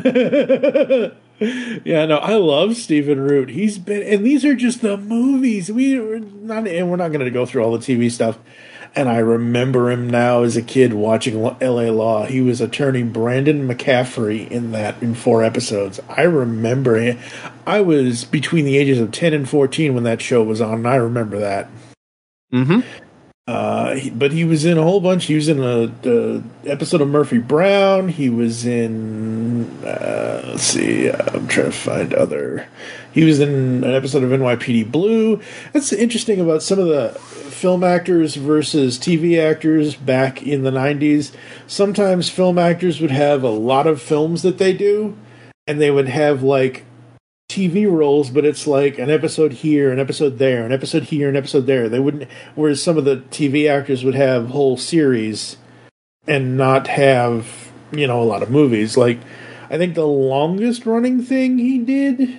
[SPEAKER 3] Yeah, no, I love Stephen Root. He's been, and these are just the movies. We're not going to go through all the TV stuff. And I remember him now as a kid watching L.A. Law. He was attorney Brandon McCaffrey in 4 episodes. I remember him. I was between the ages of 10 and 14 when that show was on, and I remember that.
[SPEAKER 4] Mm-hmm.
[SPEAKER 3] But he was in a whole bunch. He was in a episode of Murphy Brown. He was in, let's see, I'm trying to find other. He was in an episode of NYPD Blue. That's interesting about some of the film actors versus TV actors back in the 90s. Sometimes film actors would have a lot of films that they do, and they would have like TV roles, but it's like an episode here, an episode there, an episode here, an episode there. They wouldn't, whereas some of the TV actors would have whole series and not have, a lot of movies. Like, I think the longest running thing he did,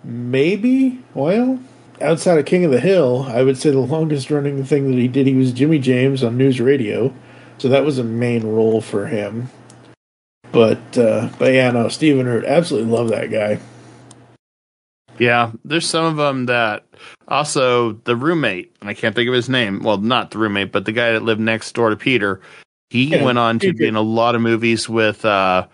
[SPEAKER 3] outside of King of the Hill, I would say the longest running thing that he did, he was Jimmy James on News Radio. So that was a main role for him. But yeah, no, Stephen Root, absolutely love that guy.
[SPEAKER 4] Yeah, there's some of them that also the roommate, and I can't think of his name. Well, not the roommate, but the guy that lived next door to Peter. He went on to be in a lot of movies with Adam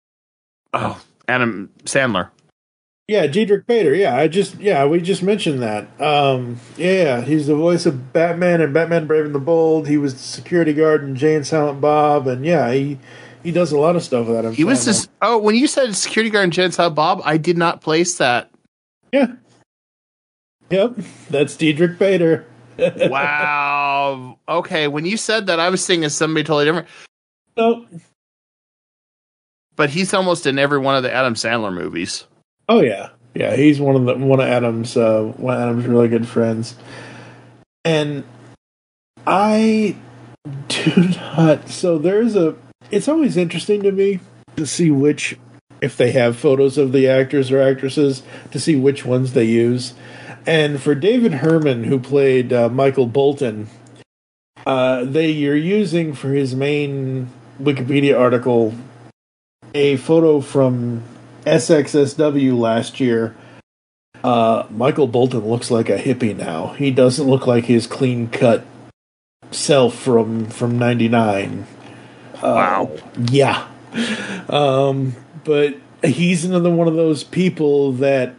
[SPEAKER 4] Sandler.
[SPEAKER 3] Yeah, Diedrich Bader. We just mentioned that. He's the voice of Batman and Batman Brave and the Bold. He was the security guard in Jay and Silent Bob, and he does a lot of stuff with Adam Sandler.
[SPEAKER 4] He was this. Oh, when you said security guard in Jay and Silent Bob, I did not place that.
[SPEAKER 3] Yeah. Yep. That's Diedrich Bader.
[SPEAKER 4] Wow. Okay. When you said that, I was thinking somebody totally different.
[SPEAKER 3] Nope.
[SPEAKER 4] But he's almost in every one of the Adam Sandler movies.
[SPEAKER 3] Oh yeah. Yeah. He's one of Adam's really good friends. And I do not. So it's always interesting to me to see if they have photos of the actors or actresses, to see which ones they use. And for David Herman, who played Michael Bolton, You're using for his main Wikipedia article a photo from SXSW last year. Michael Bolton looks like a hippie now. He doesn't look like his clean-cut self from 99.
[SPEAKER 4] Wow.
[SPEAKER 3] Yeah. But he's another one of those people that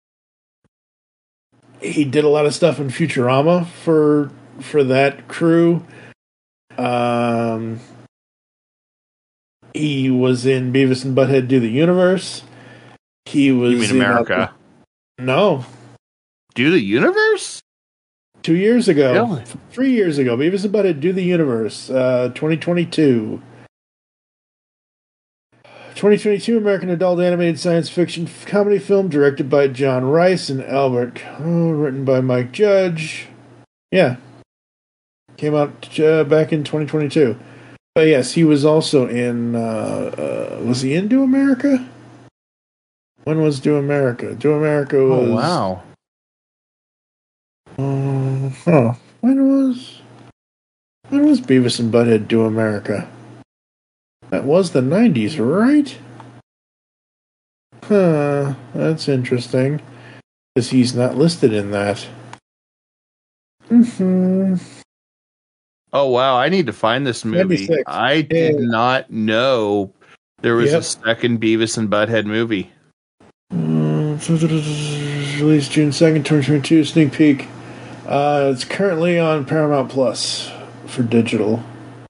[SPEAKER 3] he did a lot of stuff in Futurama for that crew. He was in Beavis and Butthead Do the Universe. He was
[SPEAKER 4] You mean America?
[SPEAKER 3] No.
[SPEAKER 4] Do the Universe?
[SPEAKER 3] 2 years ago.
[SPEAKER 4] Really?
[SPEAKER 3] 3 years ago. Beavis and Butthead Do the Universe. 2022. 2022 American adult animated science fiction comedy film directed by John Rice and Albert. Written by Mike Judge. Yeah. Came out back in 2022. But yes, he was also in... was he in Do America? When was Do America? Do America was...
[SPEAKER 4] Oh, wow.
[SPEAKER 3] When was Beavis and Butthead Do America? That was the 90s, right? Huh, that's interesting. Because he's not listed in that. Mm-hmm.
[SPEAKER 4] Oh, wow, I need to find this movie.
[SPEAKER 3] 96.
[SPEAKER 4] I did not know there was a second Beavis and Butthead movie.
[SPEAKER 3] Released June 2nd, 2022, sneak peek. It's currently on Paramount Plus for digital.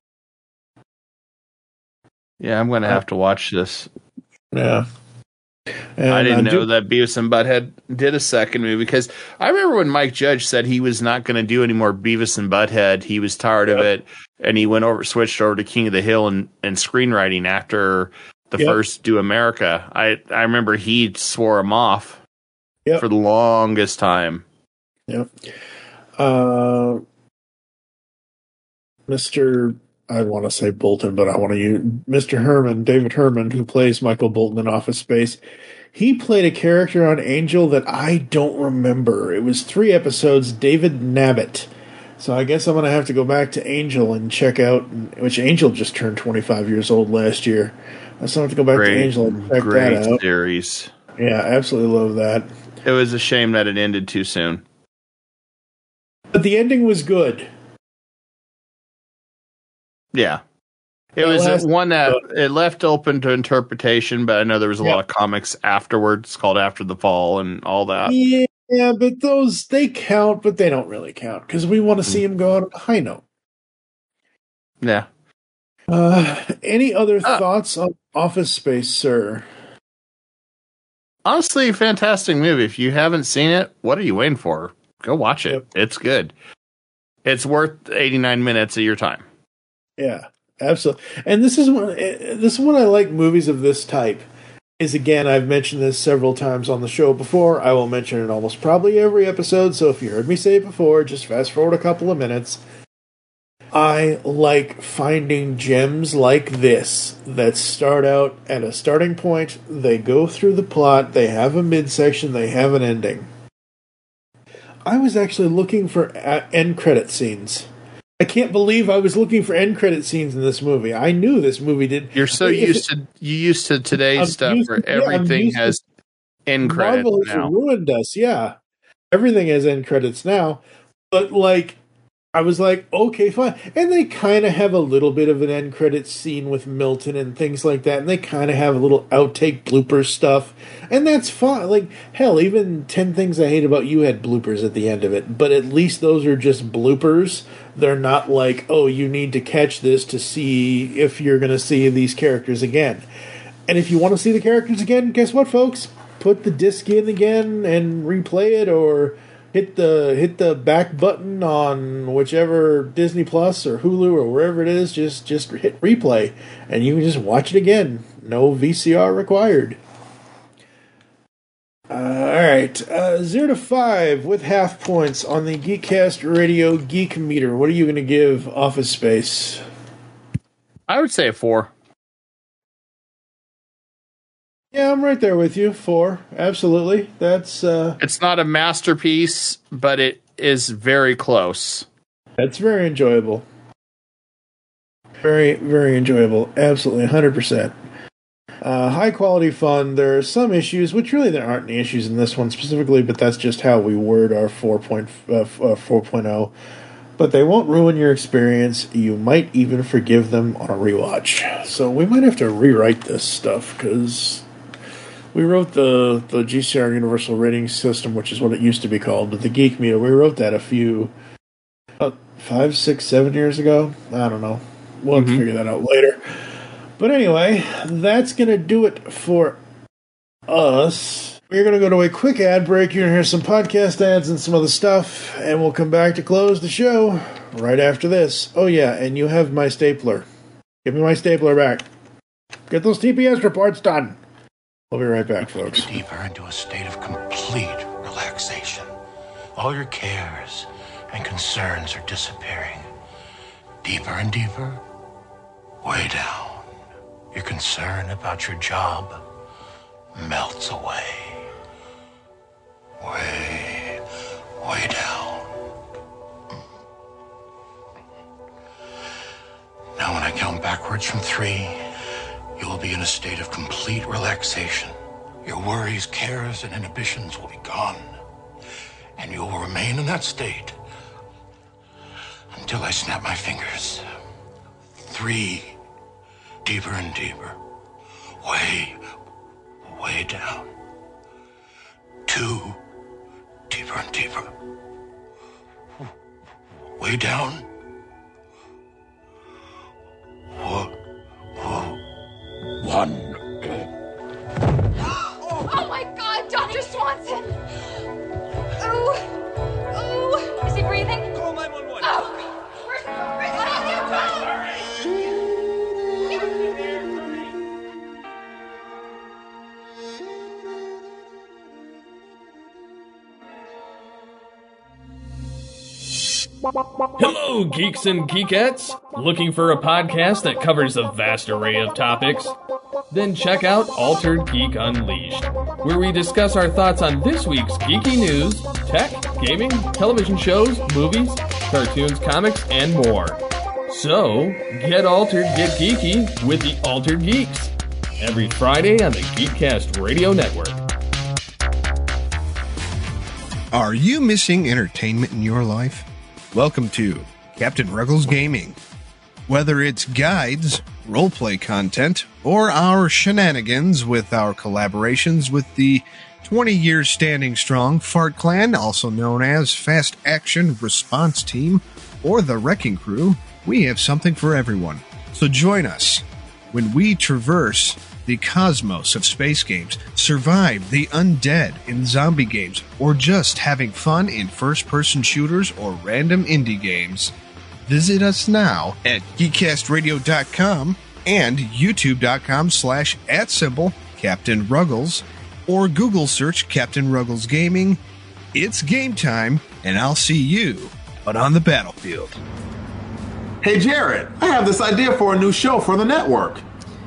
[SPEAKER 4] Yeah, I'm going to have to watch this.
[SPEAKER 3] Yeah. And
[SPEAKER 4] I didn't know that Beavis and Butthead did a second movie, because I remember when Mike Judge said he was not going to do any more Beavis and Butthead. He was tired of it, and he switched over to King of the Hill and screenwriting after the first Do America. I remember he swore him off for the longest time.
[SPEAKER 3] Yep. Mr. I want to say Bolton, but I want to use Mr. Herman, David Herman, who plays Michael Bolton in Office Space. He played a character on Angel that I don't remember. It was 3 episodes, David Nabbit. So I guess I'm going to have to go back to Angel and check out, which Angel just turned 25 years old last year. I still have to go back to Angel and check that out.
[SPEAKER 4] Great series.
[SPEAKER 3] Yeah, absolutely love that.
[SPEAKER 4] It was a shame that it ended too soon.
[SPEAKER 3] But the ending was good.
[SPEAKER 4] Yeah. It was one that it left open to interpretation, but I know there was a lot of comics afterwards called After the Fall and all that.
[SPEAKER 3] Yeah, but those, they count, but they don't really count because we want to see him go out on a high note.
[SPEAKER 4] Yeah.
[SPEAKER 3] Any other thoughts on Office Space, sir?
[SPEAKER 4] Honestly, fantastic movie. If you haven't seen it, what are you waiting for? Go watch it. It's good. It's worth 89 minutes of your time.
[SPEAKER 3] Yeah, absolutely. And this is when I like movies of this type. Is, again, I've mentioned this several times on the show before. I will mention it almost probably every episode. So if you heard me say it before, just fast forward a couple of minutes. I like finding gems like this that start out at a starting point. They go through the plot. They have a midsection. They have an ending. I was actually looking for end credit scenes. I can't believe I was looking for end credit scenes in this movie. I knew this movie did.
[SPEAKER 4] You're so used to today's stuff where everything has end credits
[SPEAKER 3] Marvel
[SPEAKER 4] now.
[SPEAKER 3] has ruined us. Yeah, everything has end credits now. But like, I was like, okay, fine. And they kind of have a little bit of an end credits scene with Milton and things like that. And they kind of have a little outtake blooper stuff. And that's fine. Like, hell, even 10 Things I Hate About You had bloopers at the end of it. But at least those are just bloopers. They're not like, oh, you need to catch this to see if you're going to see these characters again. And if you want to see the characters again, guess what, folks? Put the disc in again and replay it, or hit the back button on whichever Disney Plus or Hulu or wherever it is. Just hit replay, and you can just watch it again. No VCR required. All right, 0 to 5 with half points on the Geekcast Radio Geek Meter. What are you going to give Office Space?
[SPEAKER 4] I would say a 4.
[SPEAKER 3] Yeah, I'm right there with you. 4, absolutely. That's
[SPEAKER 4] it's not a masterpiece, but it is very close.
[SPEAKER 3] That's very enjoyable. Very, very enjoyable. Absolutely, 100%. High quality fun. There are some issues, which really there aren't any issues in this one specifically, but that's just how we word our 4.0. But they won't ruin your experience. You might even forgive them on a rewatch. So we might have to rewrite this stuff, because we wrote the GCR Universal Rating System, which is what it used to be called, the Geek Meter. We wrote that about 5, 6, 7 years ago. I don't know. We'll have to figure that out later. But anyway, that's going to do it for us. We're going to go to a quick ad break. You're going to hear some podcast ads and some other stuff, and we'll come back to close the show right after this. Oh yeah, and you have my stapler. Give me my stapler back. Get those TPS reports done. We'll be right back, folks.
[SPEAKER 17] Deeper into a state of complete relaxation. All your cares and concerns are disappearing. Deeper and deeper, way down. Your concern about your job melts away. Way down. Now when I count backwards from 3, you will be in a state of complete relaxation. Your worries, cares, and inhibitions will be gone. And you will remain in that state until I snap my fingers. 3, deeper and deeper. Way down. 2, deeper and deeper. Way down. 1.
[SPEAKER 18] Oh my God, Dr. Swanson! Oh, is he breathing? Call 911. Oh, where's
[SPEAKER 19] Hello, geeks and geekettes! Looking for a podcast that covers a vast array of topics? Then check out Altered Geek Unleashed, where we discuss our thoughts on this week's geeky news, tech, gaming, television shows, movies, cartoons, comics, and more. So, get altered, get geeky with the Altered Geeks, every Friday on the Geekcast Radio Network.
[SPEAKER 20] Are you missing entertainment in your life? Welcome to Captain Ruggles Gaming. Whether it's guides, roleplay content, or our shenanigans with our collaborations with the 20 years standing strong Fart Clan, also known as Fast Action Response Team, or the Wrecking Crew, we have something for everyone. So join us when we traverse the cosmos of space games, survive the undead in zombie games, or just having fun in first-person shooters or random indie games. Visit us now at geekcastradio.com and youtube.com/@Captain Ruggles, or Google search Captain Ruggles Gaming. It's game time, and I'll see you out on the battlefield.
[SPEAKER 21] Hey Jared, I have this idea for a new show for the network.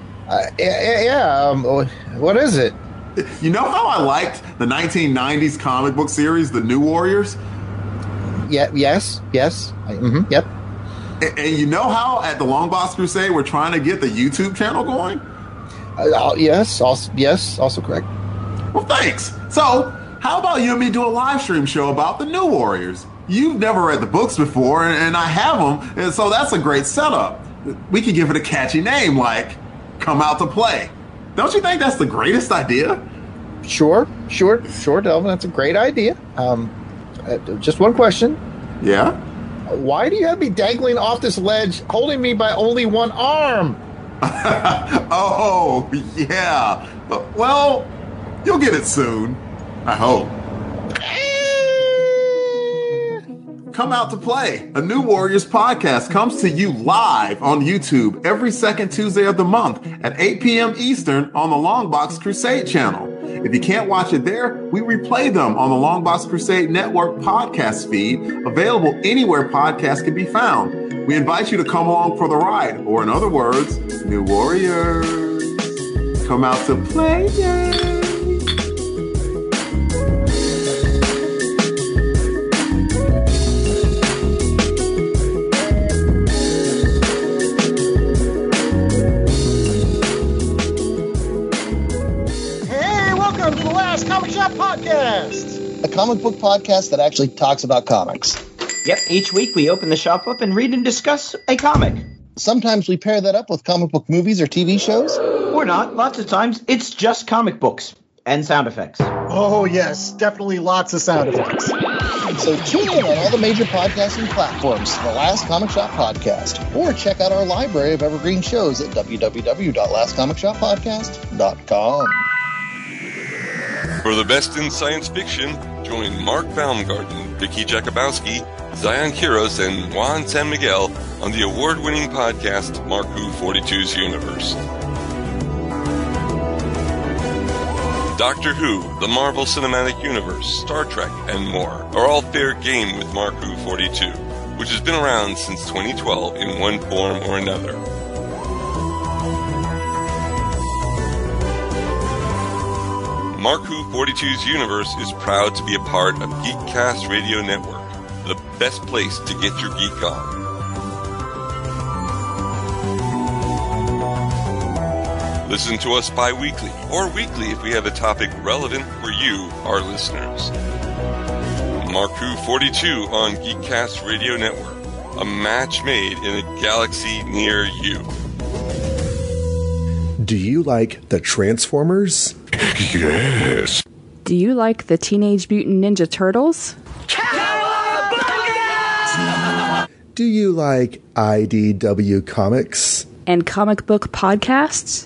[SPEAKER 22] What is it?
[SPEAKER 21] You know how I liked the 1990s comic book series, The New Warriors?
[SPEAKER 22] Yes. Yep.
[SPEAKER 21] And you know how at the Long Box Crusade we're trying to get the YouTube channel going?
[SPEAKER 22] Yes, also correct.
[SPEAKER 21] Well, thanks. So, how about you and me do a live stream show about The New Warriors? You've never read the books before, and I have them, and so that's a great setup. We could give it a catchy name like Come Out to Play. Don't you think that's the greatest idea?
[SPEAKER 22] Sure, Delvin. That's a great idea. Just one question.
[SPEAKER 21] Yeah?
[SPEAKER 22] Why do you have me dangling off this ledge, holding me by only one arm?
[SPEAKER 21] Oh, yeah. Well, you'll get it soon. I hope. Come Out to Play, a New Warriors podcast, comes to you live on YouTube every second Tuesday of the month at 8 p.m. Eastern on the Longbox Crusade channel. If you can't watch it there, we replay them on the Longbox Crusade Network podcast feed, available anywhere podcasts can be found. We invite you to come along for the ride, or in other words, New Warriors, come out to play.
[SPEAKER 2] Shop Podcast,
[SPEAKER 22] a comic book podcast that actually talks about comics.
[SPEAKER 7] Yep, each week we open the shop up and read and discuss a comic.
[SPEAKER 22] Sometimes we pair that up with comic book movies or TV shows.
[SPEAKER 7] Or not. Lots of times it's just comic books and sound effects.
[SPEAKER 2] Oh, yes, definitely lots of sound effects.
[SPEAKER 22] So tune in on all the major podcasting platforms for the Last Comic Shop Podcast, or check out our library of evergreen shows at www.lastcomicshoppodcast.com.
[SPEAKER 23] For the best in science fiction, join Mark Baumgarten, Vicky Jakubowski, Zion Kiros, and Juan San Miguel on the award-winning podcast Marku 42's Universe. Doctor Who, the Marvel Cinematic Universe, Star Trek, and more are all fair game with Marku 42, which has been around since 2012 in one form or another. Marku 42's Universe is proud to be a part of Geekcast Radio Network, the best place to get your geek on. Listen to us bi-weekly or weekly if we have a topic relevant for you, our listeners. Marku 42 on Geekcast Radio Network, a match made in a galaxy near you.
[SPEAKER 1] Do you like the Transformers? Yes.
[SPEAKER 24] Do you like the Teenage Mutant Ninja Turtles?
[SPEAKER 1] Do you like IDW Comics?
[SPEAKER 24] And comic book podcasts?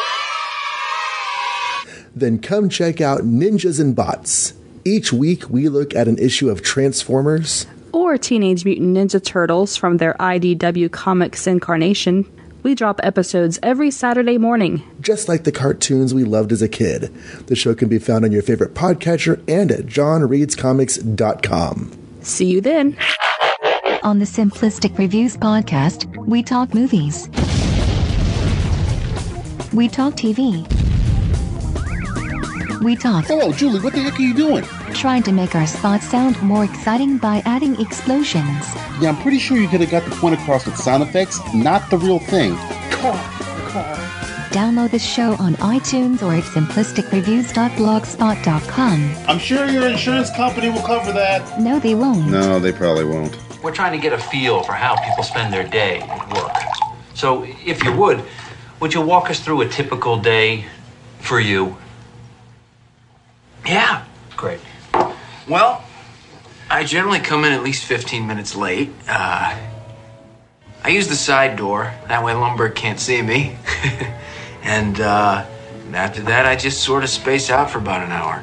[SPEAKER 1] Then come check out Ninjas and Bots. Each week we look at an issue of Transformers
[SPEAKER 24] or Teenage Mutant Ninja Turtles from their IDW Comics incarnation. We drop episodes every Saturday morning.
[SPEAKER 1] Just like the cartoons we loved as a kid. The show can be found on your favorite podcatcher and at johnreadscomics.com.
[SPEAKER 24] See you then.
[SPEAKER 25] On the Simplistic Reviews podcast, we talk movies. We talk TV. We talk.
[SPEAKER 26] Hello, Julie, what the heck are you doing?
[SPEAKER 25] Trying to make our spots sound more exciting by adding explosions.
[SPEAKER 26] Yeah, I'm pretty sure you could have got the point across with sound effects, not the real thing.
[SPEAKER 25] Car. Download the show on iTunes or at simplisticreviews.blogspot.com.
[SPEAKER 26] I'm sure your insurance company will cover that.
[SPEAKER 25] No, they won't.
[SPEAKER 26] No, they probably won't.
[SPEAKER 15] We're trying to get a feel for how people spend their day at work. So, if you would you walk us through a typical day for you? Yeah, great. Well, I generally come in at least 15 minutes late. I use the side door. That way Lumbergh can't see me. And after that, I just sort of space out for about an hour.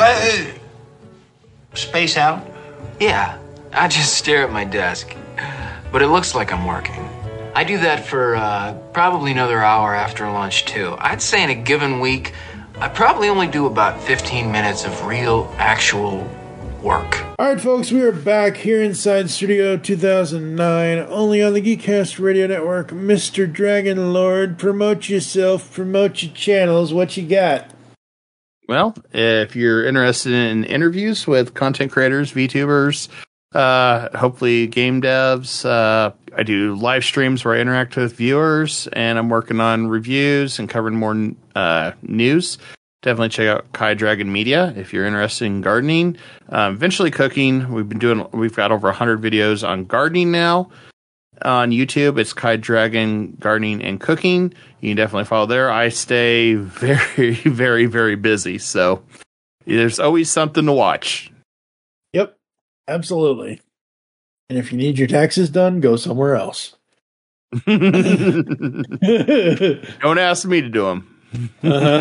[SPEAKER 26] Space out?
[SPEAKER 15] Yeah, I just stare at my desk. But it looks like I'm working. I do that for probably another hour after lunch, too. I'd say in a given week, I probably only do about 15 minutes of real, actual work.
[SPEAKER 3] All right, folks, we are back here inside Studio 2009, only on the Geekcast Radio Network. Mr. Dragon Lord, promote yourself, promote your channels. What you got?
[SPEAKER 4] Well, if you're interested in interviews with content creators, VTubers, hopefully game devs, I do live streams where I interact with viewers, and I'm working on reviews and covering more news. Definitely check out Kai Dragon Media if you're interested in gardening. Eventually cooking. We've got over 100 videos on gardening now on YouTube. It's Kai Dragon Gardening and Cooking. You can definitely follow there. I stay very, very, very busy, so there's always something to watch.
[SPEAKER 3] Yep, absolutely. And if you need your taxes done, go somewhere else.
[SPEAKER 4] Don't ask me to do them.
[SPEAKER 3] Uh-huh.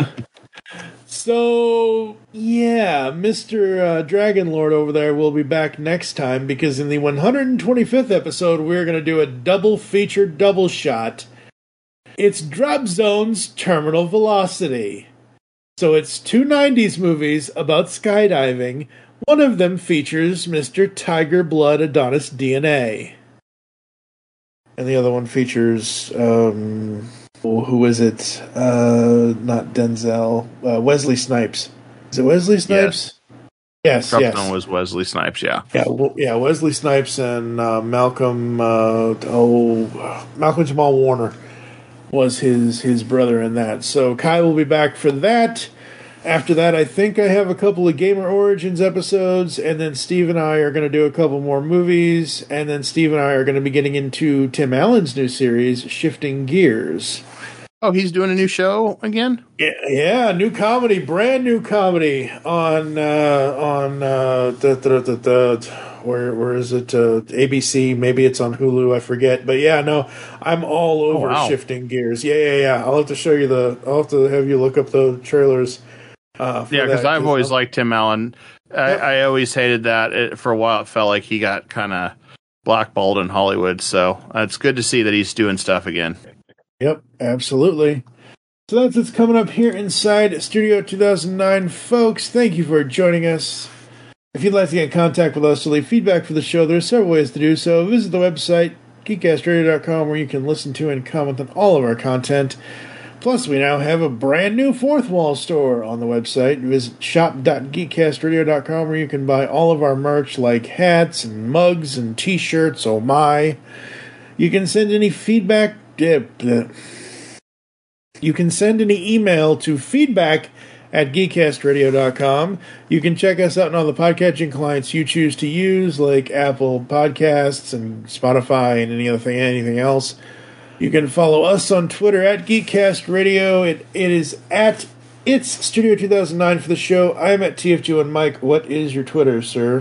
[SPEAKER 3] So, yeah, Mr. Dragon Lord over there will be back next time, because in the 125th episode, we're going to do a double feature, double shot. It's Drop Zone's Terminal Velocity. So it's two 90s movies about skydiving. One of them features Mr. Tiger Blood Adonis DNA. And the other one features, who is it? Not Denzel. Wesley Snipes. Is it Wesley Snipes? Yes.
[SPEAKER 4] Drop Zone was Wesley Snipes, yeah.
[SPEAKER 3] Yeah, Wesley Snipes and Malcolm Jamal Warner was his brother in that. So Kai will be back for that. after that, I think I have a couple of Gamer Origins episodes, and then Steve and I are going to do a couple more movies, and then Steve and I are going to be getting into Tim Allen's new series, Shifting Gears.
[SPEAKER 4] Oh, he's doing a new show again?
[SPEAKER 3] Yeah, new comedy, brand new comedy on where is it? ABC, maybe it's on Hulu, I forget. But yeah, no, I'm all over Shifting Gears. Yeah. I'll have to have you look up the trailers.
[SPEAKER 4] Because I've always liked Tim Allen. I always hated that. For a while, it felt like he got kind of blackballed in Hollywood. So it's good to see that he's doing stuff again.
[SPEAKER 3] Yep, absolutely. So that's what's coming up here inside Studio 2009, folks. Thank you for joining us. If you'd like to get in contact with us to leave feedback for the show, there are several ways to do so. Visit the website, geekcastradio.com, where you can listen to and comment on all of our content. Plus, we now have a brand new Fourth Wall store on the website. Visit shop.geekcastradio.com, where you can buy all of our merch like hats and mugs and t-shirts. Oh my. You can send any feedback. You can send any email to feedback@geekcastradio.com. You can check us out on all the podcatching clients you choose to use, like Apple Podcasts and Spotify and anything else. You can follow us on Twitter @GeekCastRadio. It is It's Studio 2009 for the show. I'm at TFG1 Mike. What is your Twitter, sir?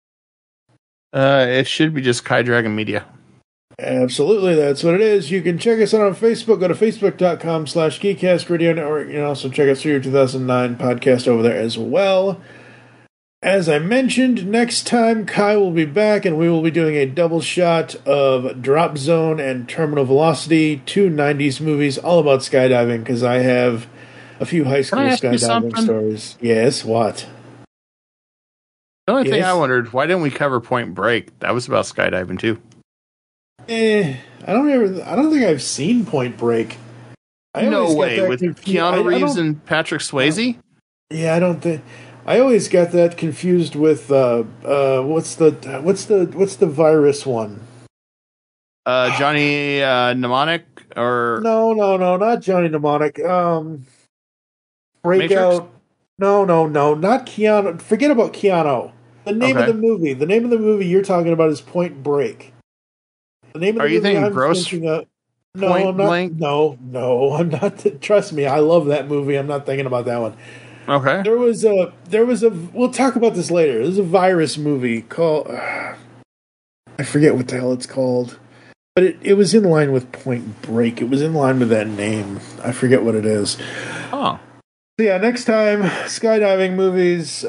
[SPEAKER 4] It should be just Kai Dragon Media.
[SPEAKER 3] Absolutely, that's what it is. You can check us out on Facebook. Go to facebook.com/GeekCastRadio Network. You can also check out Studio 2009 podcast over there as well. As I mentioned, next time Kai will be back and we will be doing a double shot of Drop Zone and Terminal Velocity, two 90s movies all about skydiving, because I have a few high school skydiving stories. Yes, what?
[SPEAKER 4] The only thing I wondered, why didn't we cover Point Break? That was about skydiving too.
[SPEAKER 3] I don't think I've seen Point Break.
[SPEAKER 4] No way, with Keanu Reeves and Patrick Swayze?
[SPEAKER 3] Yeah, I don't think. I always got that confused with what's the virus one?
[SPEAKER 4] Johnny Mnemonic or
[SPEAKER 3] no, not Johnny Mnemonic. Breakout.
[SPEAKER 4] Matrix?
[SPEAKER 3] No, not Keanu. Forget about Keanu. The name of the movie you're talking about is Point Break. The name of the movie I'm thinking of. No, I'm not. No, I'm not. Trust me, I love that movie. I'm not thinking about that one.
[SPEAKER 4] Okay.
[SPEAKER 3] There was a. We'll talk about this later. There's a virus movie called. I forget what the hell it's called, but it was in line with Point Break. It was in line with that name. I forget what it is.
[SPEAKER 4] Oh.
[SPEAKER 3] So yeah, next time skydiving movies,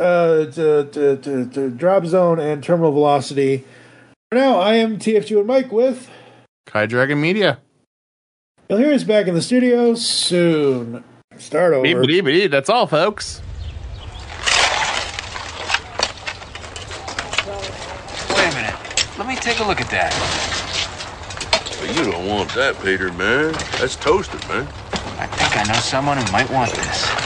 [SPEAKER 3] Drop Zone and Terminal Velocity. For now, I am TFG and Mike with
[SPEAKER 4] Kai Dragon Media.
[SPEAKER 3] You'll hear us back in the studio soon. Start over.
[SPEAKER 4] Beep, that's all, folks.
[SPEAKER 15] Wait a minute. Let me take a look at that.
[SPEAKER 17] Well, you don't want that, Peter, man. That's toasted, man.
[SPEAKER 15] I think I know someone who might want this.